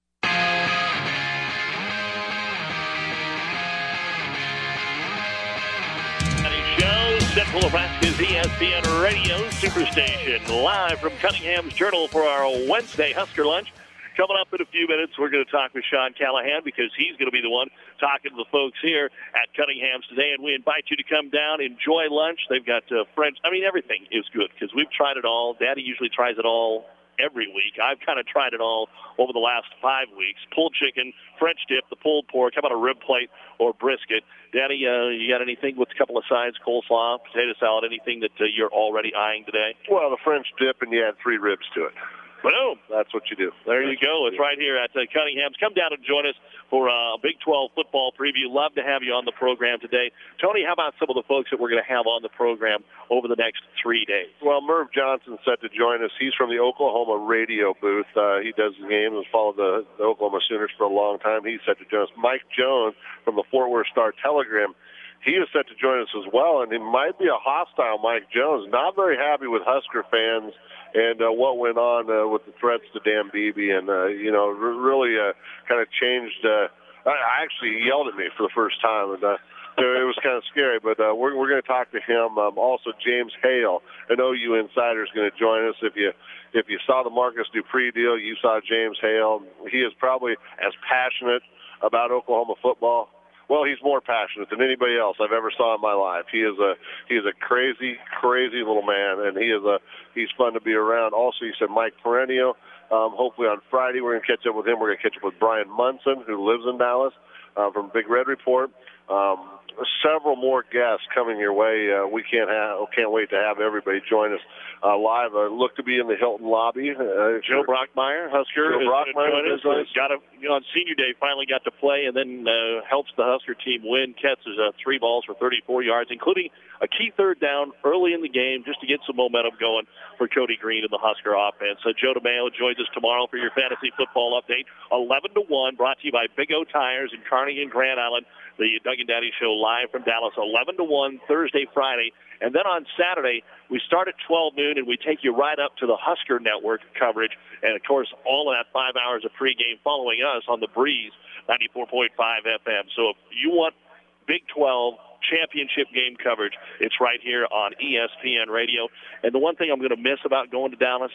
Show, Central Nebraska's E S P N Radio Superstation, live from Cunningham's Journal for our Wednesday Husker Lunch. Coming up in a few minutes, we're going to talk with Sean Callahan because he's going to be the one talking to the folks here at Cunningham's today. And we invite you to come down, enjoy lunch. They've got uh, French. I mean, everything is good because we've tried it all. Daddy usually tries it all every week. I've kind of tried it all over the last five weeks. Pulled chicken, French dip, the pulled pork, how about a rib plate or brisket? Daddy, uh, you got anything with a couple of sides, coleslaw, potato salad, anything that uh, you're already eyeing today? Well, the French dip, and you add three ribs to it. Boom. That's what you do. There you go. It's right here at uh, Cunningham's. Come down and join us for a Big twelve football preview. Love to have you on the program today. Tony, how about some of the folks that we're going to have on the program over the next three days? Well, Merv Johnson's set to join us. He's from the Oklahoma radio booth. Uh, he does the games and followed the, the Oklahoma Sooners for a long time. He's set to join us. Mike Jones from the Fort Worth Star-Telegram. He is set to join us as well, and he might be a hostile Mike Jones. Not very happy with Husker fans and uh, what went on uh, with the threats to Dan Beebe, and, uh, you know, r- really uh, kind of changed. Uh, I actually he yelled at me for the first time, and uh, it was kind of scary, but uh, we're, we're going to talk to him. Um, also, James Hale, an O U insider, is going to join us. If you if you saw the Marcus Dupree deal, you saw James Hale. He is probably as passionate about Oklahoma football. Well, he's more passionate than anybody else I've ever saw in my life. He is a he is a crazy, crazy little man, and he is a he's fun to be around. Also, you said Mike Perenio. Um, hopefully on Friday we're going to catch up with him. We're going to catch up with Brian Munson, who lives in Dallas, uh, from Big Red Report. Um, several more guests coming your way. Uh, we can't have, can't wait to have everybody join us uh, live. Uh, look to be in the Hilton lobby. Uh, Joe Brockmeyer, Husker, Joe Brockmeyer is us. Got a, you know, on senior day, finally got to play, and then uh, helps the Husker team win. Catches uh, three balls for thirty-four yards, including a key third down early in the game, just to get some momentum going for Cody Green and the Husker offense. So Joe DeMeo joins us tomorrow for your fantasy football update. eleven to one, brought to you by Big O Tires in Kearney and Grand Island. The Doug and Daddy Show live from Dallas, eleven to one, Thursday, Friday. And then on Saturday, we start at twelve noon, and we take you right up to the Husker Network coverage. And, of course, all of that five hours of pregame following us on the Breeze, ninety-four point five F M. So if you want Big twelve championship game coverage, it's right here on E S P N Radio. And the one thing I'm going to miss about going to Dallas,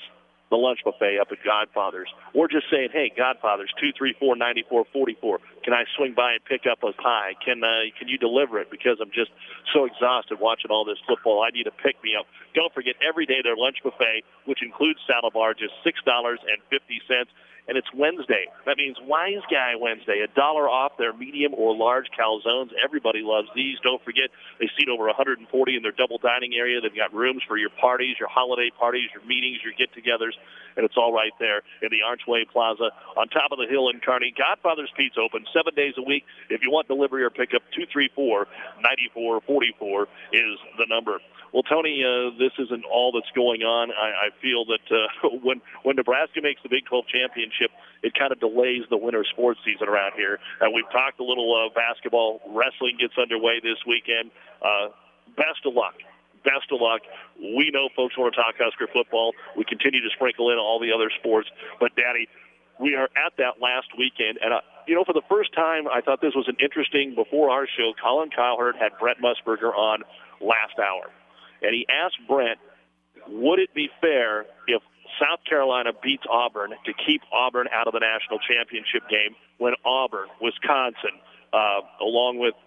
the lunch buffet up at Godfather's, or just saying, hey, Godfather's, two three four, nine four four four, can I swing by and pick up a pie? Can uh, can you deliver it? Because I'm just so exhausted watching all this football. I need a pick-me-up. Don't forget, every day their lunch buffet, which includes salad bar, just six dollars and fifty cents. And it's Wednesday. That means Wise Guy Wednesday, a dollar off their medium or large calzones. Everybody loves these. Don't forget, they seat over one hundred forty in their double dining area. They've got rooms for your parties, your holiday parties, your meetings, your get-togethers, and it's all right there in the Archway Plaza on top of the hill in Kearney. Godfather's Pizza open seven days a week. If you want delivery or pickup, two three four, nine four four four is the number. Well, Tony, uh, this isn't all that's going on. I, I feel that uh, when when Nebraska makes the Big twelve championship, it kind of delays the winter sports season around here. And we've talked a little uh, basketball. Wrestling gets underway this weekend. Uh, best of luck. Best of luck. We know folks want to talk Husker football. We continue to sprinkle in all the other sports. But, Daddy, we are at that last weekend. And, uh, you know, for the first time, I thought this was an interesting, before our show, Colin Cowherd had Brent Musburger on last hour. And he asked Brent, would it be fair if South Carolina beats Auburn to keep Auburn out of the national championship game when Auburn, Wisconsin, uh, along with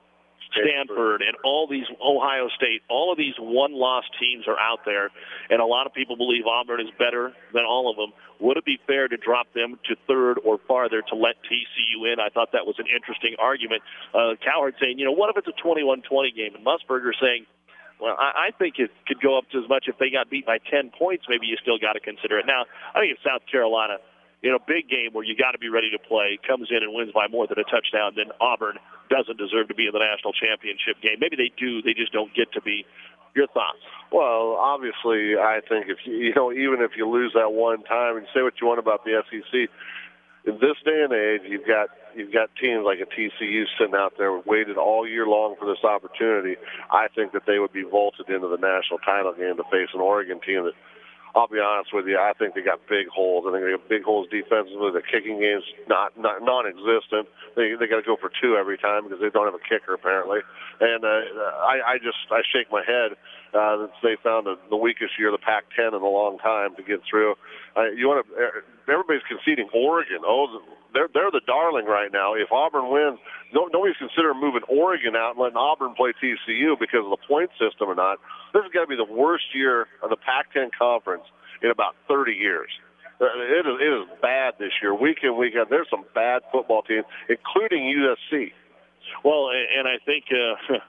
Stanford and all these, Ohio State, all of these one-loss teams are out there, and a lot of people believe Auburn is better than all of them. Would it be fair to drop them to third or farther to let T C U in? I thought that was an interesting argument. Uh, Cowherd saying, you know, what if it's a twenty-one twenty game? And Musburger saying, well, I, I think it could go up to as much if they got beat by ten points. Maybe you still got to consider it. Now, I think if South Carolina, in a big game where you got to be ready to play, comes in and wins by more than a touchdown, then Auburn doesn't deserve to be in the national championship game. Maybe they do. They just don't get to be. Your thoughts? Well, obviously, I think if you, you know, even if you lose that one time, and say what you want about the S E C, in this day and age, you've got you've got teams like a T C U sitting out there waited all year long for this opportunity. I think that they would be vaulted into the national title game to face an Oregon team that, I'll be honest with you, I think they got big holes. I think they got big holes defensively. The kicking game's not, not non-existent. They they got to go for two every time because they don't have a kicker apparently. And uh, I, I just I shake my head uh, that they found a, the weakest year of the Pac ten in a long time to get through. Uh, you want to? Everybody's conceding Oregon. Oh, they're they're the darling right now. If Auburn wins, no, nobody's considering moving Oregon out and letting Auburn play T C U because of the point system or not. This is going to be the worst year of the Pac ten conference in about thirty years. It is, it is bad this year, week in, week out. There's some bad football teams, including U S C. Well, and I think, uh,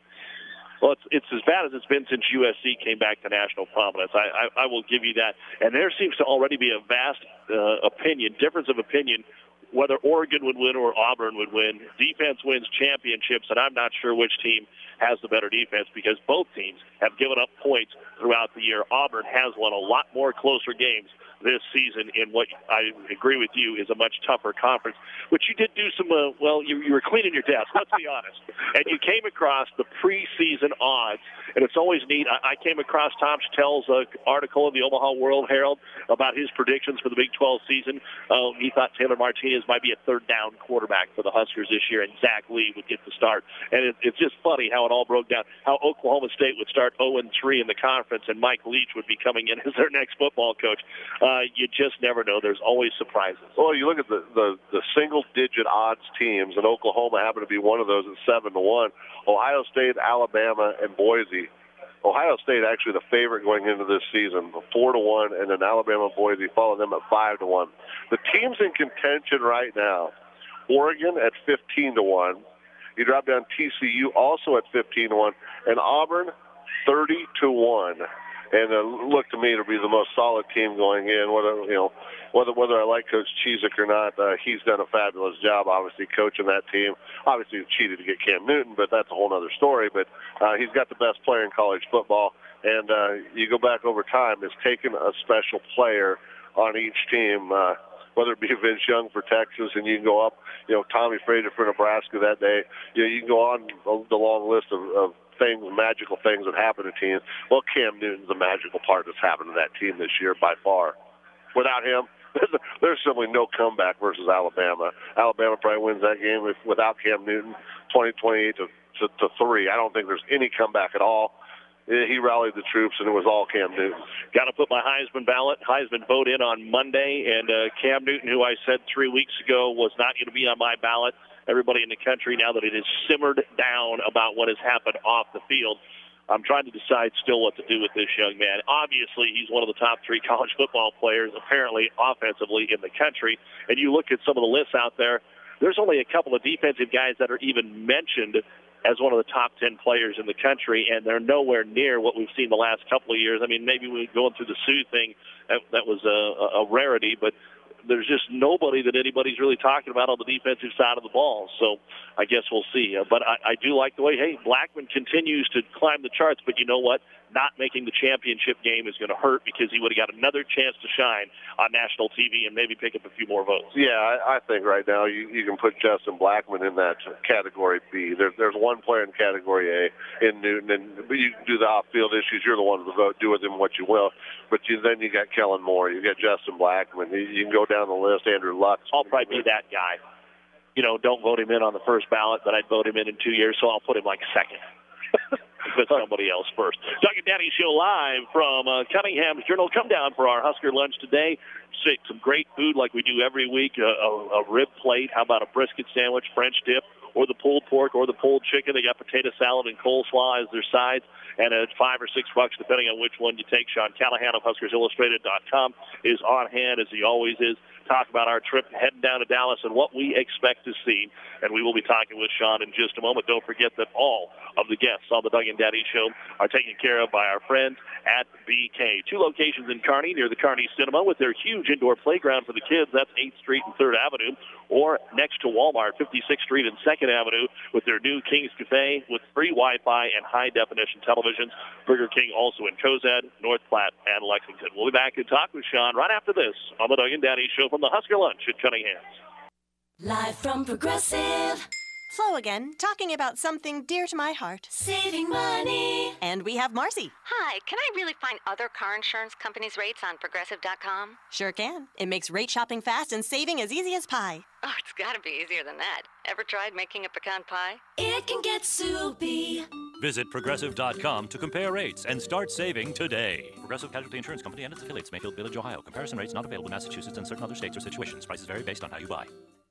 well, it's, it's as bad as it's been since U S C came back to national prominence. I, I, I will give you that. And there seems to already be a vast uh, opinion, difference of opinion, whether Oregon would win or Auburn would win. Defense wins championships, and I'm not sure which team has the better defense because both teams have given up points throughout the year. Auburn has won a lot more closer games this season in what I agree with you is a much tougher conference. But you did do some, uh, well, you, you were cleaning your desk, let's be honest. And you came across the preseason odds, and it's always neat. I, I came across Tom Chattel's uh, article in the Omaha World Herald about his predictions for the Big twelve season. Uh, he thought Taylor Martinez might be a third down quarterback for the Huskers this year, and Zach Lee would get the start. And it, it's just funny how it all broke down, how Oklahoma State would start oh and three in the conference, and Mike Leach would be coming in as their next football coach. Uh, you just never know. There's always surprises. Well, you look at the, the, the single-digit odds teams, and Oklahoma happened to be one of those at seven to one. Ohio State, Alabama, and Boise. Ohio State actually the favorite going into this season, four to one, and then Alabama and Boise follow them at five to one. The teams in contention right now: Oregon at fifteen to one. You drop down T C U also at fifteen to one, and Auburn thirty to one. And uh, look to me to be the most solid team going in. Whether you know, whether whether I like Coach Chizik or not, uh, he's done a fabulous job. Obviously, coaching that team. Obviously, he cheated to get Cam Newton, but that's a whole other story. But uh, he's got the best player in college football. And uh, you go back over time, it's taken a special player on each team. Uh, whether it be Vince Young for Texas, and you can go up, you know, Tommy Frazier for Nebraska that day. You know, you can go on the long list of. of things, magical things that happen to teams. Well, Cam Newton's the magical part that's happened to that team this year by far. Without him, there's simply no comeback versus Alabama. Alabama probably wins that game if, without Cam Newton, twenty, twenty-eight to, to, to three. I don't think there's any comeback at all. he rallied the troops, and it was all Cam Newton. Got to put my Heisman ballot, Heisman vote in on Monday, and uh, Cam Newton, who I said three weeks ago was not going to be on my ballot, everybody in the country, now that it has simmered down about what has happened off the field, I'm trying to decide still what to do with this young man. Obviously, he's one of the top three college football players, apparently offensively in the country, and you look at some of the lists out there, there's only a couple of defensive guys that are even mentioned as one of the top ten players in the country, and they're nowhere near what we've seen the last couple of years. I mean, maybe we're going through the Sue thing, that, that was a, a rarity, but there's just nobody that anybody's really talking about on the defensive side of the ball. So I guess we'll see. Uh, but I, I do like the way, hey, Blackman continues to climb the charts, but you know what? Not making the championship game is going to hurt because he would have got another chance to shine on national T V and maybe pick up a few more votes. Yeah, I, I think right now you, you can put Justin Blackman in that category B. There, there's one player in category A in Newton, and you can do the off-field issues. You're the one to vote. Do with him what you will. But you, then you got Kellen Moore. You got Justin Blackman. You, you can go down the list. Andrew Luck. I'll probably be that guy. You know, don't vote him in on the first ballot, but I'd vote him in in two years, so I'll put him like second. Put somebody else first. Doug and Daddy Show live from uh, Cunningham's Journal. Come down for our Husker lunch today. Some great food like we do every week. A, a, a rib plate. How about a brisket sandwich, French dip, or the pulled pork, or the pulled chicken. They got potato salad and coleslaw as their sides. And at five or six bucks, depending on which one you take. Sean Callahan of Huskers Illustrated dot com is on hand, as he always is. Talk about our trip heading down to Dallas and what we expect to see. And we will be talking with Sean in just a moment. Don't forget that all of the guests on the Doug and Daddy Show are taken care of by our friends at B K. Two locations in Kearney near the Kearney Cinema with their huge indoor playground for the kids. That's eighth Street and third Avenue. Or next to Walmart, fifty-sixth Street and second Avenue with their new King's Cafe with free Wi-Fi and high-definition televisions. Burger King also in Cozad, North Platte, and Lexington. We'll be back and talk with Sean right after this on the Doug and Daddy Show from the Husker Lunch at Cunningham's. Live from Progressive. Flo again, talking about something dear to my heart. Saving money. And we have Marcy. Hi, can I really find other car insurance companies' rates on Progressive dot com? Sure can. It makes rate shopping fast and saving as easy as pie. Oh, it's got to be easier than that. Ever tried making a pecan pie? It can get soupy. Visit Progressive dot com to compare rates and start saving today. Progressive Casualty Insurance Company and its affiliates, Mayfield Village, Ohio. Comparison rates not available in Massachusetts and certain other states or situations. Prices vary based on how you buy.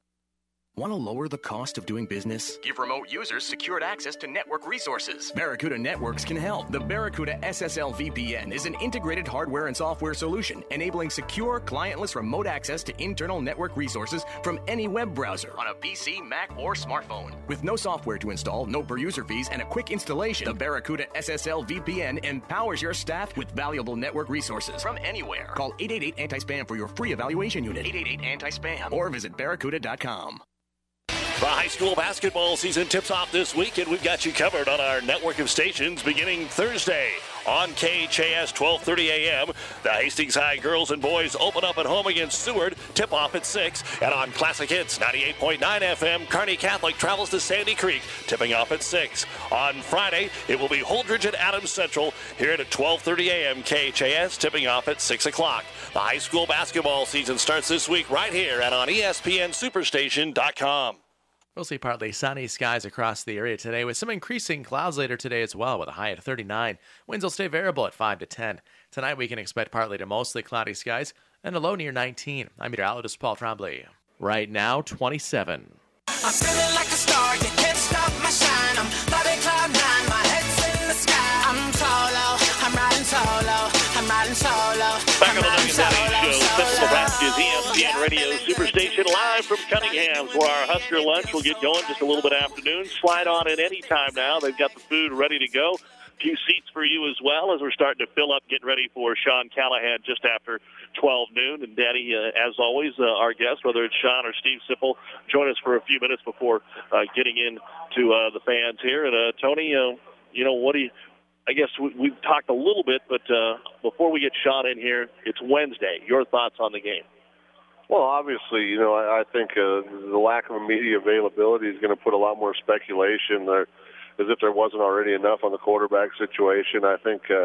Want to lower the cost of doing business? Give remote users secured access to network resources. Barracuda Networks can help. The Barracuda S S L V P N is an integrated hardware and software solution enabling secure, clientless remote access to internal network resources from any web browser on a P C, Mac, or smartphone. With no software to install, no per-user fees, and a quick installation, the Barracuda S S L V P N empowers your staff with valuable network resources from anywhere. Call eight eight eight anti spam for your free evaluation unit. eight eight eight anti spam or visit Barracuda dot com. The high school basketball season tips off this week, and we've got you covered on our network of stations beginning Thursday on K H A S, twelve thirty a.m. The Hastings High girls and boys open up at home against Seward, tip off at six. And on Classic Hits, ninety-eight point nine F M, Kearney Catholic travels to Sandy Creek, tipping off at six. On Friday, it will be Holdridge at Adams Central here at twelve thirty a.m. K H A S, tipping off at six o'clock. The high school basketball season starts this week right here and on E S P N Superstation dot com. We'll see partly sunny skies across the area today with some increasing clouds later today as well with a high at thirty-nine. Winds will stay variable at five to ten. Tonight we can expect partly to mostly cloudy skies and a low near nineteen. I'm meteorologist Paul Trombley. Right now, twenty-seven. I'm feeling like a star, you can't stop my shine. I'm flying cloud nine, my head's in the sky. I'm solo, I'm riding solo, I'm riding solo. Back on the Doug and Daddy Show, Central Nebraska's E S P N Radio Superstation, live from Cunningham's, where our Husker lunch will get going just a little bit afternoon. Slide on in any time now. They've got the food ready to go. A few seats for you as well as we're starting to fill up, getting ready for Sean Callahan just after twelve noon. And Daddy, uh, as always, uh, our guest, whether it's Sean or Steve Sipple, join us for a few minutes before uh, getting in to uh, the fans here. And uh, Tony, uh, you know, what do you? I guess we, we've talked a little bit, but uh, before we get Sean in here, it's Wednesday. Your thoughts on the game? Well, obviously, you know, I, I think uh, the lack of media availability is going to put a lot more speculation there, as if there wasn't already enough on the quarterback situation. I think uh,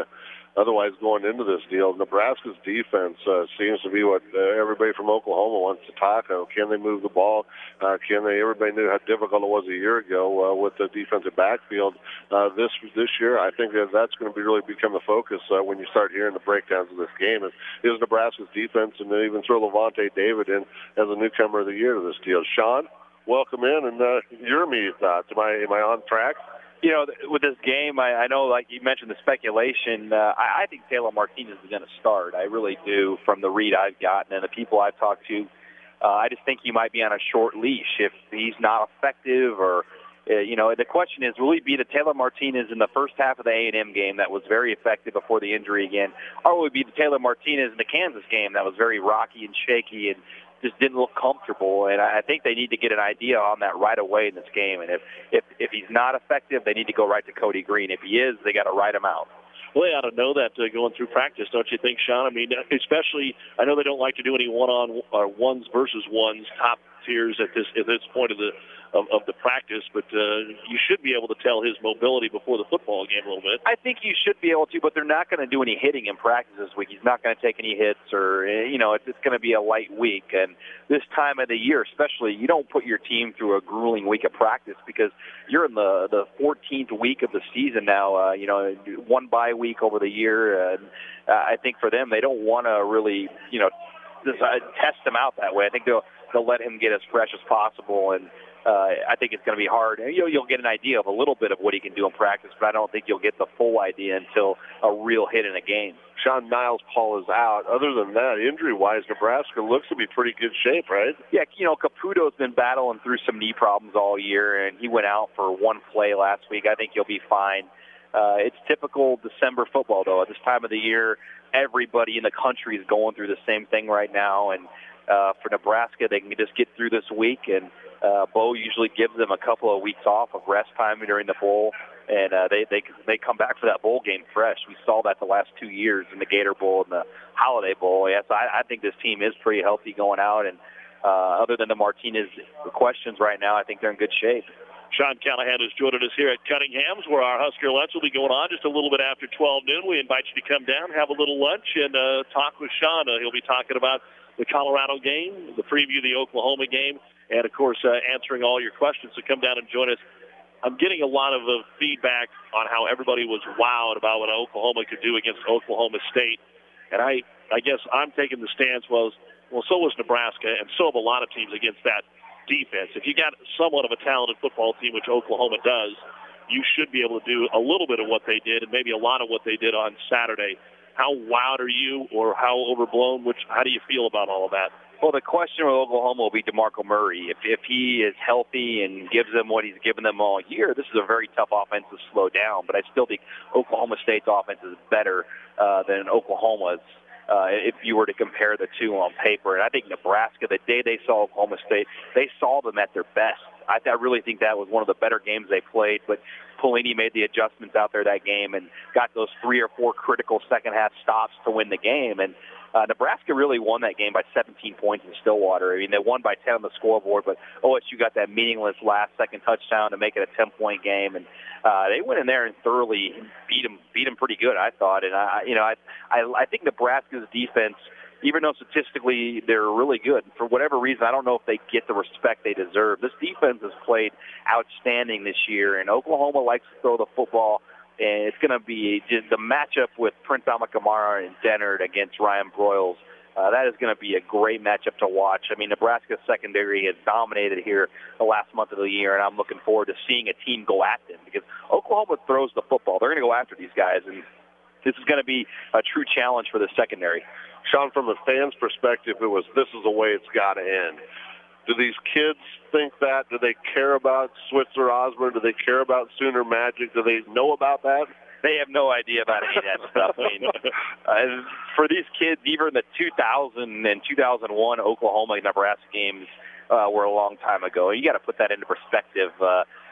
otherwise going into this deal. Nebraska's defense uh, seems to be what uh, everybody from Oklahoma wants to talk about. Can they move the ball? Uh, can they? Everybody knew how difficult it was a year ago uh, with the defensive backfield. Uh, this this year, I think that that's going to be really become the focus uh, when you start hearing the breakdowns of this game. Is, is Nebraska's defense, and then even throw Levante David in as a newcomer of the year to this deal. Sean, welcome in, and uh, your immediate thoughts. Am I am I on track? You know, with this game, I, I know, like you mentioned, the speculation. Uh, I, I think Taylor Martinez is going to start. I really do, from the read I've gotten and the people I've talked to. Uh, I just think he might be on a short leash if he's not effective, or uh, you know, the question is, will he be the Taylor Martinez in the first half of the A and M game that was very effective before the injury again, or will he be the Taylor Martinez in the Kansas game that was very rocky and shaky and just didn't look comfortable? And I think they need to get an idea on that right away in this game. And if if if he's not effective, they need to go right to Cody Green. If he is, they got to write him out. Well, they ought to know that uh, going through practice, don't you think, Sean? I mean, especially, I know they don't like to do any one-on or ones versus ones, top tiers at this at this point of the of, of the practice, but uh, you should be able to tell his mobility before the football game a little bit. I think you should be able to, but they're not going to do any hitting in practice this week. He's not going to take any hits, or you know, it's, it's going to be a light week. And this time of the year, especially, you don't put your team through a grueling week of practice because you're in the the fourteenth week of the season now. Uh, you know, one bye week over the year, and uh, I think for them, they don't want to really, you know, just, uh, test him out that way. I think they'll they'll let him get as fresh as possible, and uh, I think it's going to be hard. You know, you'll get an idea of a little bit of what he can do in practice, but I don't think you'll get the full idea until a real hit in a game. Sean Niles Paul is out. Other than that, injury-wise, Nebraska looks to be pretty good shape, right? Yeah, you know, Caputo's been battling through some knee problems all year, and he went out for one play last week. I think he'll be fine. Uh, it's typical December football, though. At this time of the year, everybody in the country is going through the same thing right now, and uh, for Nebraska, they can just get through this week, and uh, Bo usually gives them a couple of weeks off of rest time during the bowl, and uh, they, they they come back for that bowl game fresh. We saw that the last two years in the Gator Bowl and the Holiday Bowl. Yes, I, I think this team is pretty healthy going out, and uh, other than the Martinez questions right now, I think they're in good shape. Sean Callahan has joined us here at Cunningham's, where our Husker lunch will be going on just a little bit after twelve noon. We invite you to come down, have a little lunch, and uh, talk with Sean. Uh, he'll be talking about the Colorado game, the preview of the Oklahoma game, and, of course, uh, answering all your questions. So come down and join us. I'm getting a lot of uh, feedback on how everybody was wowed about what Oklahoma could do against Oklahoma State. And I, I guess I'm taking the stance was, well, so was Nebraska, and so have a lot of teams against that defense. If you got somewhat of a talented football team, which Oklahoma does, you should be able to do a little bit of what they did and maybe a lot of what they did on Saturday. How wowed are you, or how overblown? Which, how do you feel about all of that? Well, the question with Oklahoma will be DeMarco Murray. If if he is healthy and gives them what he's given them all year, this is a very tough offense to slow down. But I still think Oklahoma State's offense is better uh, than Oklahoma's. Uh, if you were to compare the two on paper. And I think Nebraska, the day they saw Oklahoma State, they saw them at their best. I, I really think that was one of the better games they played, but Pelini made the adjustments out there that game and got those three or four critical second-half stops to win the game. And uh, Nebraska really won that game by seventeen points in Stillwater. I mean, they won by ten on the scoreboard, but O S U got that meaningless last-second touchdown to make it a ten-point game. And uh, they went in there and thoroughly beat them, beat them pretty good, I thought. And, I, you know, I, I, I think Nebraska's defense, even though statistically they're really good, for whatever reason, I don't know if they get the respect they deserve. This defense has played outstanding this year, and Oklahoma likes to throw the football, and it's going to be just the matchup with Prince Amukamara and Dennard against Ryan Broyles. Uh, that is going to be a great matchup to watch. I mean, Nebraska's secondary has dominated here the last month of the year, and I'm looking forward to seeing a team go at them because Oklahoma throws the football. They're going to go after these guys, and this is going to be a true challenge for the secondary. Sean, from a fan's perspective, it was this is the way it's got to end. Do these kids think that? Do they care about Switzer Osborne? Do they care about Sooner Magic? Do they know about that? They have no idea about any of that stuff. I mean, uh, for these kids, even the two thousand and two thousand one Oklahoma and Nebraska games uh, were a long time ago. You got to put that into perspective. Uh,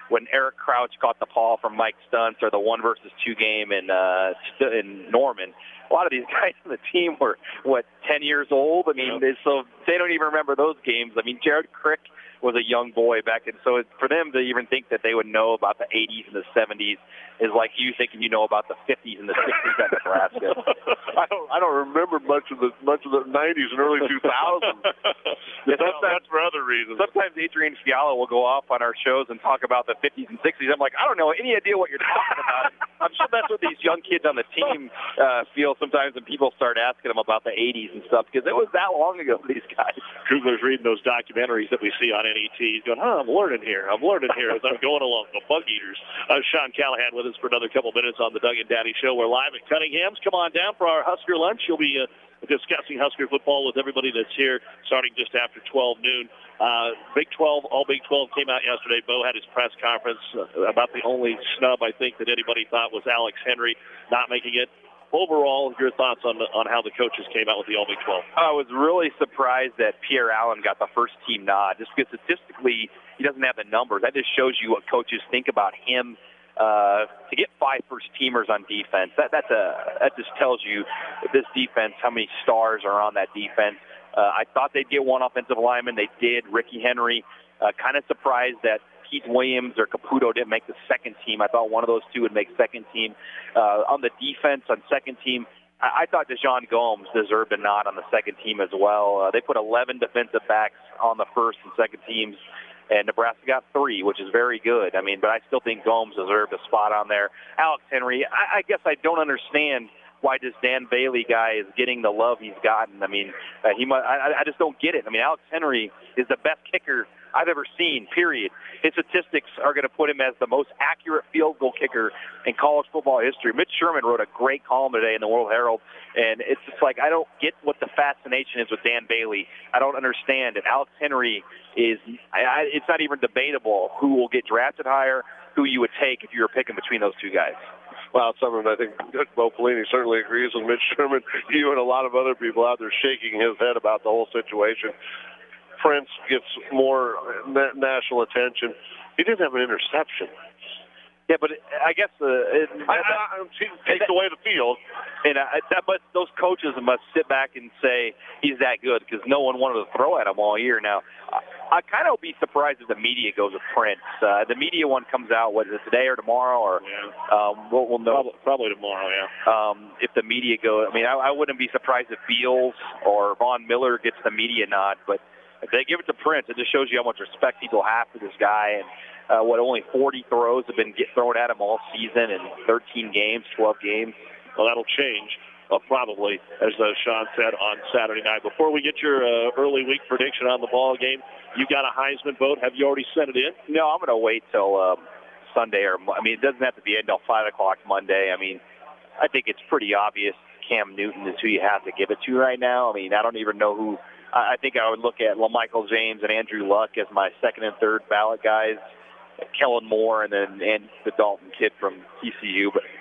when Eric Crouch caught the ball from Mike Stuntz, or the one versus two game in uh, in Norman. A lot of these guys on the team were, what, ten years old? I mean, they, so they don't even remember those games. I mean, Jared Crick was a young boy back then. So it, for them to even think that they would know about the eighties and the seventies is like you thinking you know about the fifties and the sixties at Nebraska. I don't I don't remember much of the much of the nineties and early two thousands. Yeah, that's for other reasons. Sometimes Adrian Fiala will go off on our shows and talk about the fifties and sixties. I'm like, I don't know any idea what you're talking about. I'm sure that's what these young kids on the team uh, feel sometimes when people start asking them about the eighties and stuff, because it was that long ago for these guys. Kugler's reading those documentaries that we see on N E T. He's going, huh, I'm learning here. I'm learning here as I'm going along. The Bug Eaters. Uh, Sean Callahan with us for another couple minutes on the Doug and Daddy Show. We're live at Cunningham's. Come on down for our Husker lunch. You'll be uh, discussing Husker football with everybody that's here starting just after twelve noon. Uh, Big twelve, all Big twelve came out yesterday. Bo had his press conference. Uh, about the only snub, I think, that anybody thought was Alex Henry not making it. Overall, your thoughts on the, on how the coaches came out with the All Big twelve? I was really surprised that Pierre Allen got the first team nod, just because statistically he doesn't have the numbers. That just shows you what coaches think about him. Uh, to get five first teamers on defense, that that's a that just tells you this defense, how many stars are on that defense. Uh, I thought they'd get one offensive lineman. They did. Ricky Henry. Uh, kind of surprised that Keith Williams or Caputo didn't make the second team. I thought one of those two would make second team. Uh, on the defense, on second team, I, I thought DeJon Gomes deserved a nod on the second team as well. Uh, they put eleven defensive backs on the first and second teams, and Nebraska got three, which is very good. I mean, but I still think Gomes deserved a spot on there. Alex Henry, I, I guess I don't understand why this Dan Bailey guy is getting the love he's gotten. I mean, uh, he might, I, I just don't get it. I mean, Alex Henry is the best kicker I've ever seen, period. His statistics are going to put him as the most accurate field goal kicker in college football history. Mitch Sherman wrote a great column today in the World Herald, and it's just like I don't get what the fascination is with Dan Bailey. I don't understand it. Alex Henry is I, I, it's not even debatable who will get drafted higher, who you would take if you were picking between those two guys. Well, something I think Bo Pelini certainly agrees with Mitch Sherman. You and a lot of other people out there shaking his head about the whole situation. Prince gets more national attention. He didn't have an interception. Yeah, but I guess uh, it, I, I, he takes away the field. And I, that, but those coaches must sit back and say he's that good because no one wanted to throw at him all year. Now, I, I kind of be surprised if the media goes with Prince. Uh, the media one comes out, what is it, today or tomorrow? Or yeah. um, we'll, we'll know. Probably, probably tomorrow, yeah. Um, if the media goes, I mean, I, I wouldn't be surprised if Beals or Von Miller gets the media nod, but if they give it to Prince, it just shows you how much respect people have for this guy. And uh, what, only forty throws have been get thrown at him all season in thirteen games, twelve games. Well, that'll change uh, probably, as uh, Sean said, on Saturday night. Before we get your uh, early week prediction on the ball game, you got a Heisman vote. Have you already sent it in? No, I'm going to wait till um, Sunday. or I mean, it doesn't have to be until five o'clock Monday. I mean, I think it's pretty obvious Cam Newton is who you have to give it to right now. I mean, I don't even know who. I think I would look at LaMichael James and Andrew Luck as my second and third ballot guys, Kellen Moore, and then and the Dalton kid from T C U. But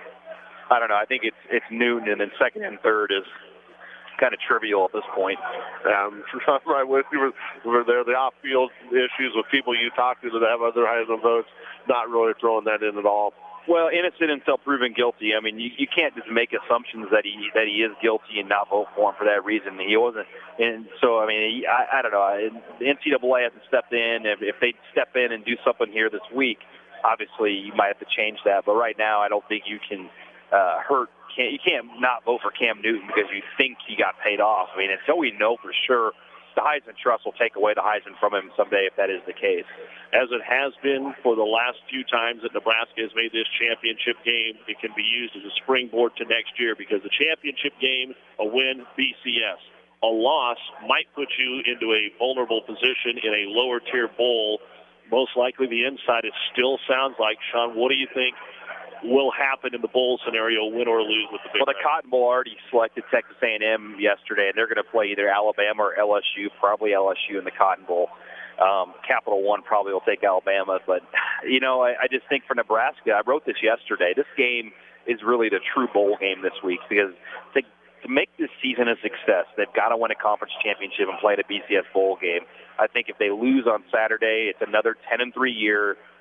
I don't know. I think it's it's Newton, and then second and third is kind of trivial at this point. Um, I'm right with you. We're there. The off-field issues with people you talk to that have other Heisman votes, not really throwing that in at all. Well, innocent until proven guilty. I mean, you, you can't just make assumptions that he that he is guilty and not vote for him for that reason. He wasn't, and so I mean, he, I, I don't know. The N C double A hasn't stepped in. If, if they step in and do something here this week, obviously you might have to change that. But right now, I don't think you can uh, hurt. Can't, you can't not vote for Cam Newton because you think he got paid off. I mean, until we know for sure, the Heisman Trust will take away the Heisman from him someday if that is the case. As it has been for the last few times that Nebraska has made this championship game, it can be used as a springboard to next year because the championship game, a win, B C S. A loss might put you into a vulnerable position in a lower-tier bowl. Most likely the inside, it still sounds like. Sean, what do you think will happen in the bowl scenario, win or lose with the Big Well, the Cotton Bowl already selected Texas A and M yesterday, and they're going to play either Alabama or L S U, probably L S U in the Cotton Bowl. Um, Capital One probably will take Alabama, but, you know, I, I just think for Nebraska, I wrote this yesterday, this game is really the true bowl game this week because to, to make this season a success, they've got to win a conference championship and play the B C S bowl game. I think if they lose on Saturday, it's another ten and three year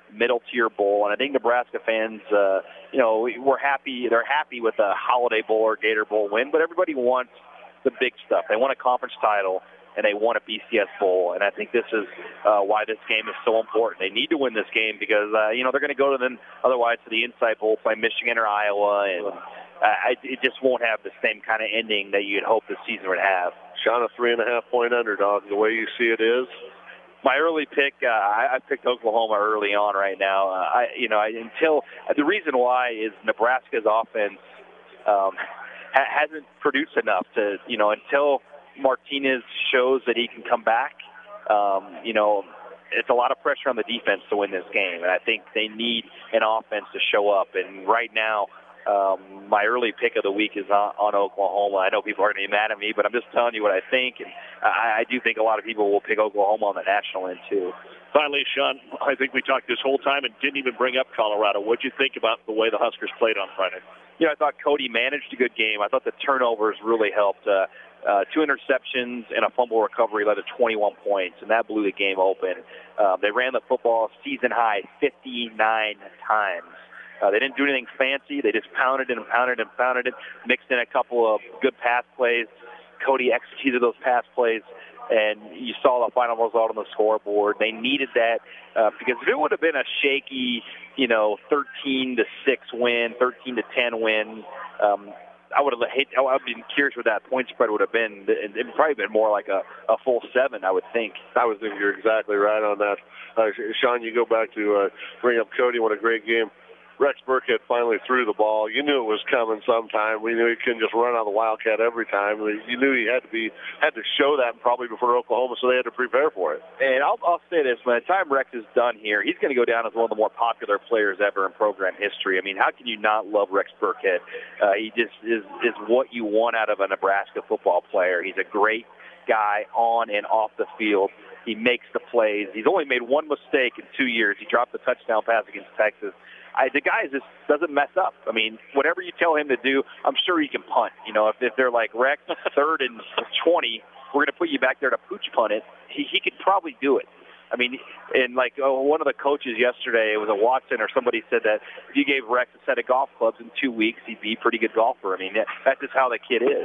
middle-tier bowl. And I think Nebraska fans, uh, you know, we're happy. They're happy with a Holiday Bowl or Gator Bowl win, but everybody wants the big stuff. They want a conference title, and they want a B C S Bowl. And I think this is uh, why this game is so important. They need to win this game because, uh, you know, they're going to go to then otherwise to the Inside Bowl, play Michigan or Iowa, and uh, I, it just won't have the same kind of ending that you'd hope the season would have. Sean, a three and a half point underdog, the way you see it is? My early pick, uh, I, I picked Oklahoma early on right now. Uh, I, you know, I, until uh, the reason why is Nebraska's offense um, ha- hasn't produced enough to, you know, until Martinez shows that he can come back. Um, you know, it's a lot of pressure on the defense to win this game, and I think they need an offense to show up. And right now, um, my early pick of the week is on, on Oklahoma. I know people are going to be mad at me, but I'm just telling you what I think, and I, I do think a lot of people will pick Oklahoma on the national end too. Finally, Sean, I think we talked this whole time and didn't even bring up Colorado. What did you think about the way the Huskers played on Friday? You know, I thought Cody managed a good game. I thought the turnovers really helped. Uh, uh, two interceptions and a fumble recovery led to twenty-one points, and that blew the game open. Uh, they ran the football season high fifty-nine times. Uh, they didn't do anything fancy. They just pounded it and pounded it and pounded it, mixed in a couple of good pass plays. Cody executed those pass plays, and you saw the final result on the scoreboard. They needed that uh, because if it would have been a shaky, you know, thirteen to six win, thirteen to ten win, um, I would have hate. I would have been curious what that point spread would have been. It would probably been more like a, a full seven, I would think. I would think you're exactly right on that. Uh, Sean, you go back to uh, bring up Cody. What a great game. Rex Burkhead finally threw the ball. You knew it was coming sometime. We knew he couldn't just run on the Wildcat every time. You knew he had to be had to show that probably before Oklahoma, so they had to prepare for it. And I'll, I'll say this: by the time Rex is done here, he's going to go down as one of the more popular players ever in program history. I mean, how can you not love Rex Burkhead? Uh, he just is is what you want out of a Nebraska football player. He's a great guy on and off the field. He makes the plays. He's only made one mistake in two years. He dropped the touchdown pass against Texas. I, the guy just doesn't mess up. I mean, whatever you tell him to do, I'm sure he can punt. You know, if, if they're like, Rex, third and twenty, we're going to put you back there to pooch punt it, he, he could probably do it. I mean, and like oh, one of the coaches yesterday, it was a Watson or somebody said that if you gave Rex a set of golf clubs in two weeks, he'd be a pretty good golfer. I mean, that, that's just how the kid is.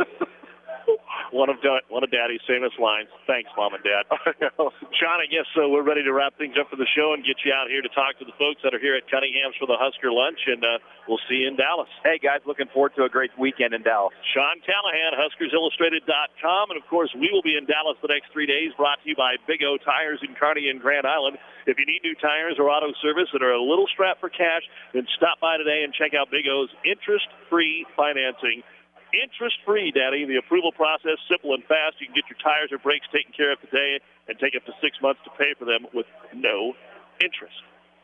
One of one of Daddy's famous lines. Thanks, Mom and Dad. Sean, I guess uh, we're ready to wrap things up for the show and get you out here to talk to the folks that are here at Cunningham's for the Husker Lunch, and uh, we'll see you in Dallas. Hey, guys, looking forward to a great weekend in Dallas. Sean Callahan, Huskers Illustrated dot com, and, of course, we will be in Dallas the next three days, brought to you by Big O Tires in Kearney and Grand Island. If you need new tires or auto service that are a little strapped for cash, then stop by today and check out Big O's interest-free financing. Interest-free, Daddy. The approval process, simple and fast. You can get your tires or brakes taken care of today and take up to six months to pay for them with no interest.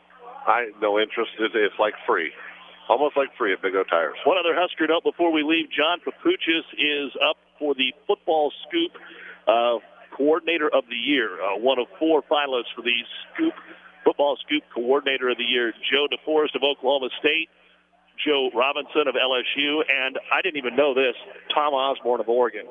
I no interest. It's like free. Almost like free at Big O Tires. One other Husker note before we leave. John Papuchis is up for the Football Scoop uh, Coordinator of the Year. Uh, one of four finalists for the Scoop Football Scoop Coordinator of the Year. Joe DeForest of Oklahoma State, Joe Robinson of L S U, and I didn't even know this, Tom Osborne of Oregon.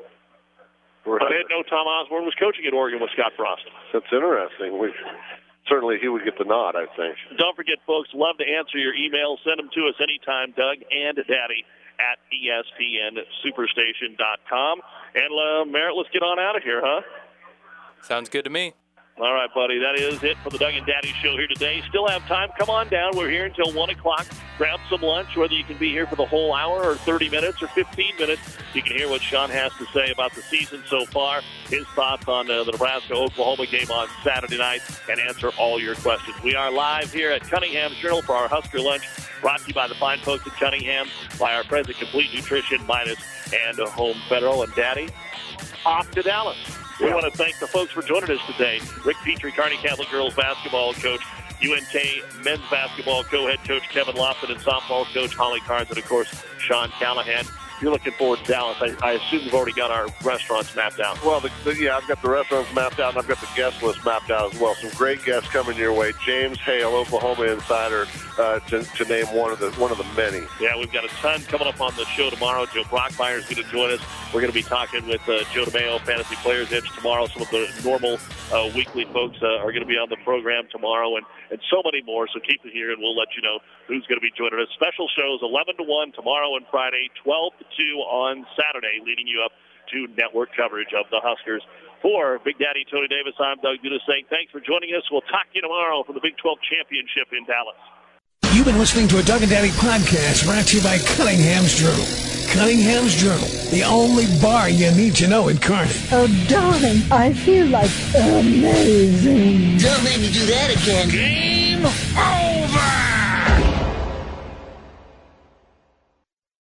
I didn't know Tom Osborne was coaching at Oregon with Scott Frost. That's interesting. We, certainly he would get the nod, I think. Don't forget, folks, love to answer your emails. Send them to us anytime, Doug and Daddy at E S P N Superstation dot com. And uh, Merritt, let's get on out of here, huh? Sounds good to me. All right, buddy. That is it for the Doug and Daddy show here today. Still have time. Come on down. We're here until one o'clock. Grab some lunch, whether you can be here for the whole hour or thirty minutes or fifteen minutes. You can hear what Sean has to say about the season so far, his thoughts on uh, the Nebraska-Oklahoma game on Saturday night, and answer all your questions. We are live here at Cunningham's Journal for our Husker Lunch, brought to you by the fine folks at Cunningham, by our friends at Complete Nutrition, Midas, and Home Federal. And Daddy, off to Dallas. We want to thank the folks for joining us today. Rick Petrie, Kearney Catholic girls basketball coach, U N K men's basketball co-head coach Kevin Lofton, and softball coach Holly Carnes, and, of course, Sean Callahan. You're looking forward to Dallas. I, I assume you've already got our restaurants mapped out. Well, the, the, yeah, I've got the restaurants mapped out, and I've got the guest list mapped out as well. Some great guests coming your way. James Hale, Oklahoma insider, uh, to, to name one of the one of the many. Yeah, we've got a ton coming up on the show tomorrow. Joe Brockmeyer is going to join us. We're going to be talking with uh, Joe DeMeo, Fantasy Players Edge tomorrow. Some of the normal uh, weekly folks uh, are going to be on the program tomorrow, and, and so many more. So keep it here, and we'll let you know who's going to be joining us. Special shows eleven to one tomorrow and Friday, twelve to two on Saturday, leading you up to network coverage of the Huskers. For Big Daddy Tony Davis, I'm Doug Duda saying thanks for joining us. We'll talk to you tomorrow for the Big twelve Championship in Dallas. You've been listening to a Doug and Daddy podcast brought to you by Cunningham's Journal. Cunningham's Journal, the only bar you need to know in Kearney. Oh, darling, I feel like amazing. Don't make me do that again. Game